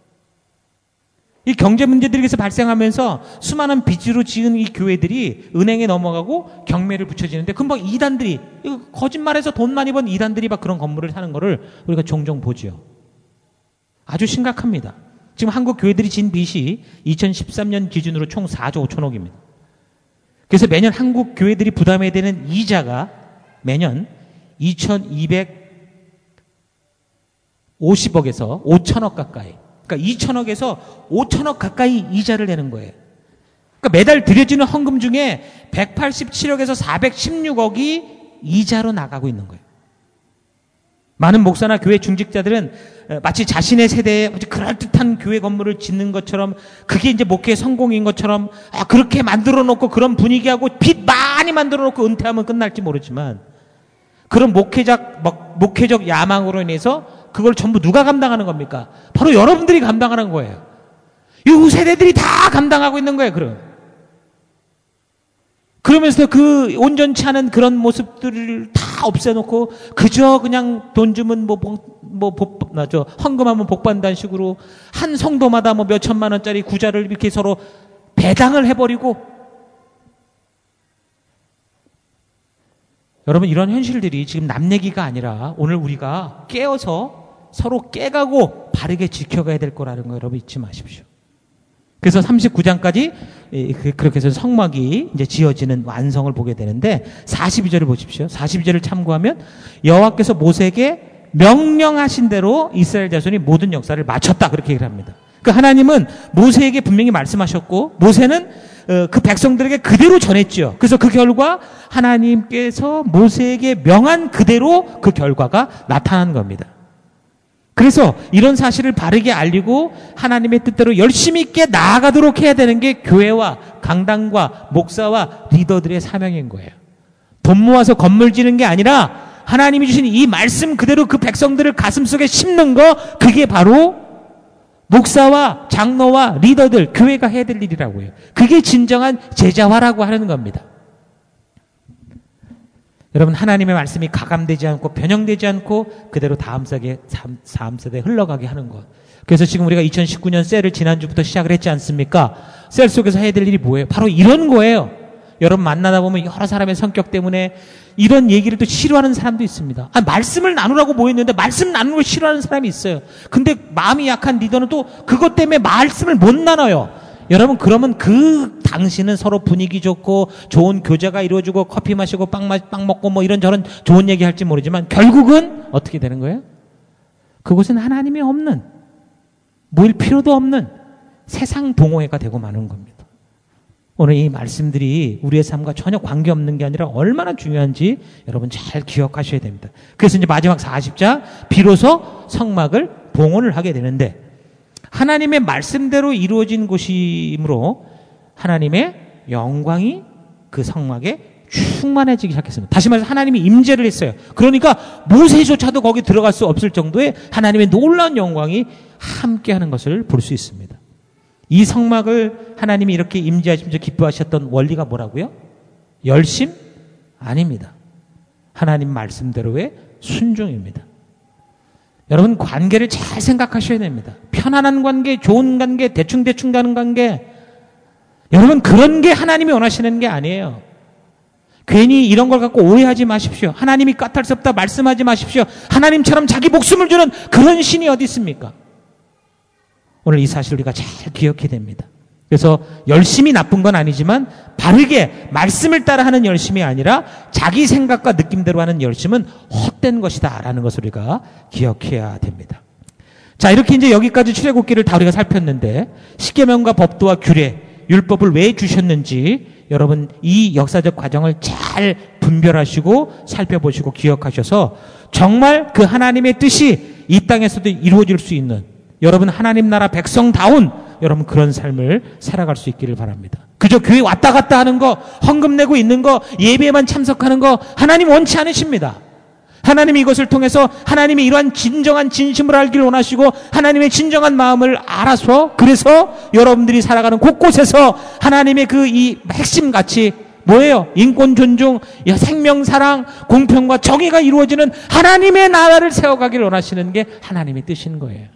이 경제 문제들에서 발생하면서 수많은 빚으로 지은 이 교회들이 은행에 넘어가고 경매를 붙여지는데 금방 이단들이, 이거 거짓말해서 돈 많이 번 이단들이 막 그런 건물을 사는 거를 우리가 종종 보지요. 아주 심각합니다. 지금 한국 교회들이 진 빚이 이천십삼 년 기준으로 총 사조 오천억입니다. 그래서 매년 한국 교회들이 부담해야 되는 이자가 매년 이천이백오십억에서 오천억 가까이. 그러니까 이천억에서 오천억 가까이 이자를 내는 거예요. 그러니까 매달 들여지는 헌금 중에 백팔십칠억에서 사백십육억이 이자로 나가고 있는 거예요. 많은 목사나 교회 중직자들은 마치 자신의 세대에 그럴듯한 교회 건물을 짓는 것처럼, 그게 이제 목회의 성공인 것처럼, 아, 그렇게 만들어 놓고 그런 분위기하고 빚 많이 만들어 놓고 은퇴하면 끝날지 모르지만, 그런 목회적, 목회적 야망으로 인해서 그걸 전부 누가 감당하는 겁니까? 바로 여러분들이 감당하는 거예요. 이 세대들이 다 감당하고 있는 거예요, 그럼. 그러면서 그 온전치 않은 그런 모습들을 다 없애놓고 그저 그냥 돈 주면 뭐, 뭐, 복, 나죠. 헌금하면 복받는다는 식으로 한 성도마다 뭐 몇 천만 원짜리 구자를 이렇게 서로 배당을 해버리고, 여러분, 이런 현실들이 지금 남 얘기가 아니라 오늘 우리가 깨어서 서로 깨가고 바르게 지켜가야 될 거라는 거 여러분 잊지 마십시오. 그래서 삼십구 장까지 그렇게 해서 성막이 이제 지어지는 완성을 보게 되는데, 사십이 절을 보십시오. 사십이 절을 참고하면 여호와께서 모세에게 명령하신 대로 이스라엘 자손이 모든 역사를 마쳤다, 그렇게 얘기를 합니다. 그 하나님은 모세에게 분명히 말씀하셨고, 모세는 그 백성들에게 그대로 전했죠. 그래서 그 결과 하나님께서 모세에게 명한 그대로 그 결과가 나타난 겁니다. 그래서 이런 사실을 바르게 알리고 하나님의 뜻대로 열심히 있게 나아가도록 해야 되는 게 교회와 강단과 목사와 리더들의 사명인 거예요. 돈 모아서 건물 지는 게 아니라 하나님이 주신 이 말씀 그대로 그 백성들을 가슴속에 심는 거, 그게 바로 목사와 장로와 리더들, 교회가 해야 될 일이라고요. 그게 진정한 제자화라고 하는 겁니다. 여러분, 하나님의 말씀이 가감되지 않고 변형되지 않고 그대로 다음 세대, 다음 세대에 흘러가게 하는 것. 그래서 지금 우리가 이천십구 년 셀을 지난주부터 시작을 했지 않습니까? 셀 속에서 해야 될 일이 뭐예요? 바로 이런 거예요. 여러분 만나다 보면 여러 사람의 성격 때문에 이런 얘기를 또 싫어하는 사람도 있습니다. 아, 말씀을 나누라고 모였는데 말씀 나누는 걸 싫어하는 사람이 있어요. 근데 마음이 약한 리더는 또 그것 때문에 말씀을 못 나눠요. 여러분, 그러면 그 당시는 서로 분위기 좋고 좋은 교제가 이루어지고 커피 마시고 빵, 마, 빵 먹고 뭐 이런저런 좋은 얘기 할지 모르지만 결국은 어떻게 되는 거예요? 그곳은 하나님이 없는, 모일 필요도 없는 세상 동호회가 되고 마는 겁니다. 오늘 이 말씀들이 우리의 삶과 전혀 관계없는 게 아니라 얼마나 중요한지 여러분 잘 기억하셔야 됩니다. 그래서 이제 마지막 사십 장, 비로소 성막을 봉헌을 하게 되는데, 하나님의 말씀대로 이루어진 곳이므로 하나님의 영광이 그 성막에 충만해지기 시작했습니다. 다시 말해서 하나님이 임재를 했어요. 그러니까 모세조차도 거기 들어갈 수 없을 정도의 하나님의 놀라운 영광이 함께하는 것을 볼 수 있습니다. 이 성막을 하나님이 이렇게 임재하시면서 기뻐하셨던 원리가 뭐라고요? 열심? 아닙니다. 하나님 말씀대로의 순종입니다. 여러분, 관계를 잘 생각하셔야 됩니다. 편안한 관계, 좋은 관계, 대충대충 가는 관계, 여러분 그런 게 하나님이 원하시는 게 아니에요. 괜히 이런 걸 갖고 오해하지 마십시오. 하나님이 까탈스럽다 말씀하지 마십시오. 하나님처럼 자기 목숨을 주는 그런 신이 어디 있습니까? 오늘 이 사실 우리가 잘 기억해야 됩니다. 그래서 열심히 나쁜 건 아니지만 바르게 말씀을 따라하는 열심이 아니라 자기 생각과 느낌대로 하는 열심은 헛된 것이다라는 것을 우리가 기억해야 됩니다. 자, 이렇게 이제 여기까지 출애굽기를 다 우리가 살폈는데, 십계명과 법도와 규례, 율법을 왜 주셨는지 여러분 이 역사적 과정을 잘 분별하시고 살펴보시고 기억하셔서 정말 그 하나님의 뜻이 이 땅에서도 이루어질 수 있는, 여러분 하나님 나라 백성다운 여러분 그런 삶을 살아갈 수 있기를 바랍니다. 그저 교회 왔다 갔다 하는 거, 헌금 내고 있는 거, 예배에만 참석하는 거 하나님 원치 않으십니다. 하나님이 이것을 통해서 하나님이 이러한 진정한 진심을 알기를 원하시고 사람의 진정한 마음을 알아서, 그래서 여러분들이 살아가는 곳곳에서 하나님의 그 이 핵심 가치 뭐예요? 인권 존중, 생명 사랑, 공평과 정의가 이루어지는 하나님의 나라를 세워가기를 원하시는 게 하나님의 뜻인 거예요.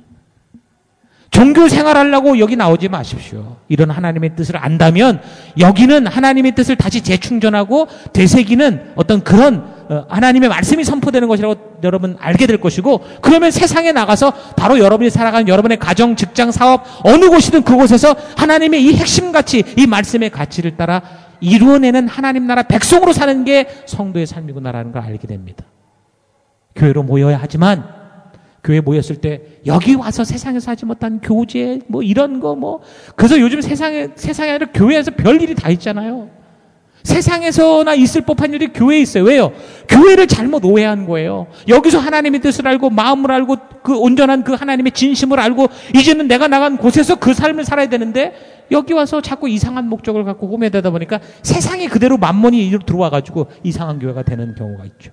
종교 생활하려고 여기 나오지 마십시오. 이런 하나님의 뜻을 안다면 여기는 하나님의 뜻을 다시 재충전하고 되새기는 어떤 그런 하나님의 말씀이 선포되는 것이라고 여러분 알게 될 것이고, 그러면 세상에 나가서 바로 여러분이 살아가는 여러분의 가정, 직장, 사업 어느 곳이든 그곳에서 하나님의 이 핵심 가치, 이 말씀의 가치를 따라 이루어내는 하나님 나라 백성으로 사는 게 성도의 삶이구나라는 걸 알게 됩니다. 교회로 모여야 하지만 교회 모였을 때 여기 와서 세상에서 하지 못한 교제 뭐 이런 거 뭐 그래서 요즘 세상에 세상에 아니라 교회에서 별일이 다 있잖아요. 세상에서나 있을 법한 일이 교회에 있어요. 왜요? 교회를 잘못 오해한 거예요. 여기서 하나님의 뜻을 알고 마음을 알고 그 온전한 그 하나님의 진심을 알고 이제는 내가 나간 곳에서 그 삶을 살아야 되는데 여기 와서 자꾸 이상한 목적을 갖고 꾸며대다 보니까 세상이 그대로 만몬이 들어와가지고 이상한 교회가 되는 경우가 있죠.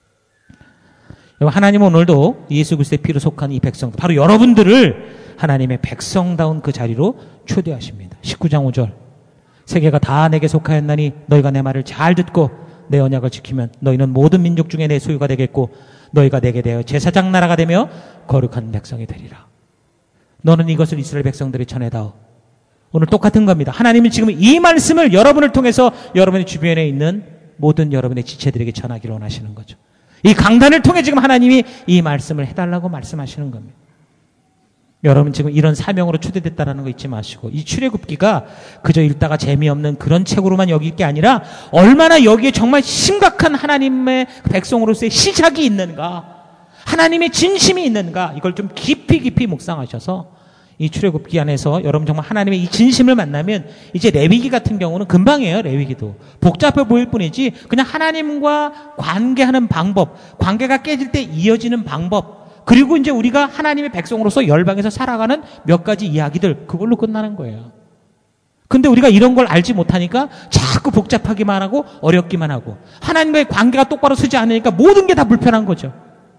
하나님은 오늘도 예수 그리스도의 피로 속한 이 백성들, 바로 여러분들을 하나님의 백성다운 그 자리로 초대하십니다. 십구 장 오 절. 세계가 다 내게 속하였나니 너희가 내 말을 잘 듣고 내 언약을 지키면 너희는 모든 민족 중에 내 소유가 되겠고 너희가 내게 대하여 제사장 나라가 되며 거룩한 백성이 되리라. 너는 이것을 이스라엘 백성들이 전해다오. 오늘 똑같은 겁니다. 하나님은 지금 이 말씀을 여러분을 통해서 여러분의 주변에 있는 모든 여러분의 지체들에게 전하기를 원하시는 거죠. 이 강단을 통해 지금 하나님이 이 말씀을 해달라고 말씀하시는 겁니다. 여러분 지금 이런 사명으로 초대됐다는 거 잊지 마시고 이 출애굽기가 그저 읽다가 재미없는 그런 책으로만 여길 게 아니라 얼마나 여기에 정말 심각한 하나님의 백성으로서의 시작이 있는가, 하나님의 진심이 있는가, 이걸 좀 깊이 깊이 묵상하셔서 이 출애굽기 안에서 여러분 정말 하나님의 이 진심을 만나면 이제 레위기 같은 경우는 금방이에요. 레위기도 복잡해 보일 뿐이지 그냥 하나님과 관계하는 방법, 관계가 깨질 때 이어지는 방법, 그리고 이제 우리가 하나님의 백성으로서 열방에서 살아가는 몇 가지 이야기들, 그걸로 끝나는 거예요. 근데 우리가 이런 걸 알지 못하니까 자꾸 복잡하기만 하고 어렵기만 하고 하나님과의 관계가 똑바로 서지 않으니까 모든 게 다 불편한 거죠.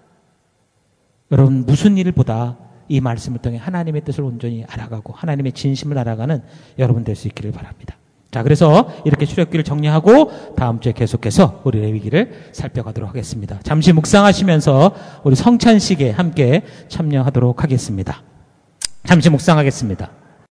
여러분 무슨 일보다 이 말씀을 통해 하나님의 뜻을 온전히 알아가고 하나님의 진심을 알아가는 여러분 될 수 있기를 바랍니다. 자, 그래서 이렇게 출애굽기를 정리하고 다음 주에 계속해서 우리 레위기를 살펴가도록 하겠습니다. 잠시 묵상하시면서 우리 성찬식에 함께 참여하도록 하겠습니다. 잠시 묵상하겠습니다.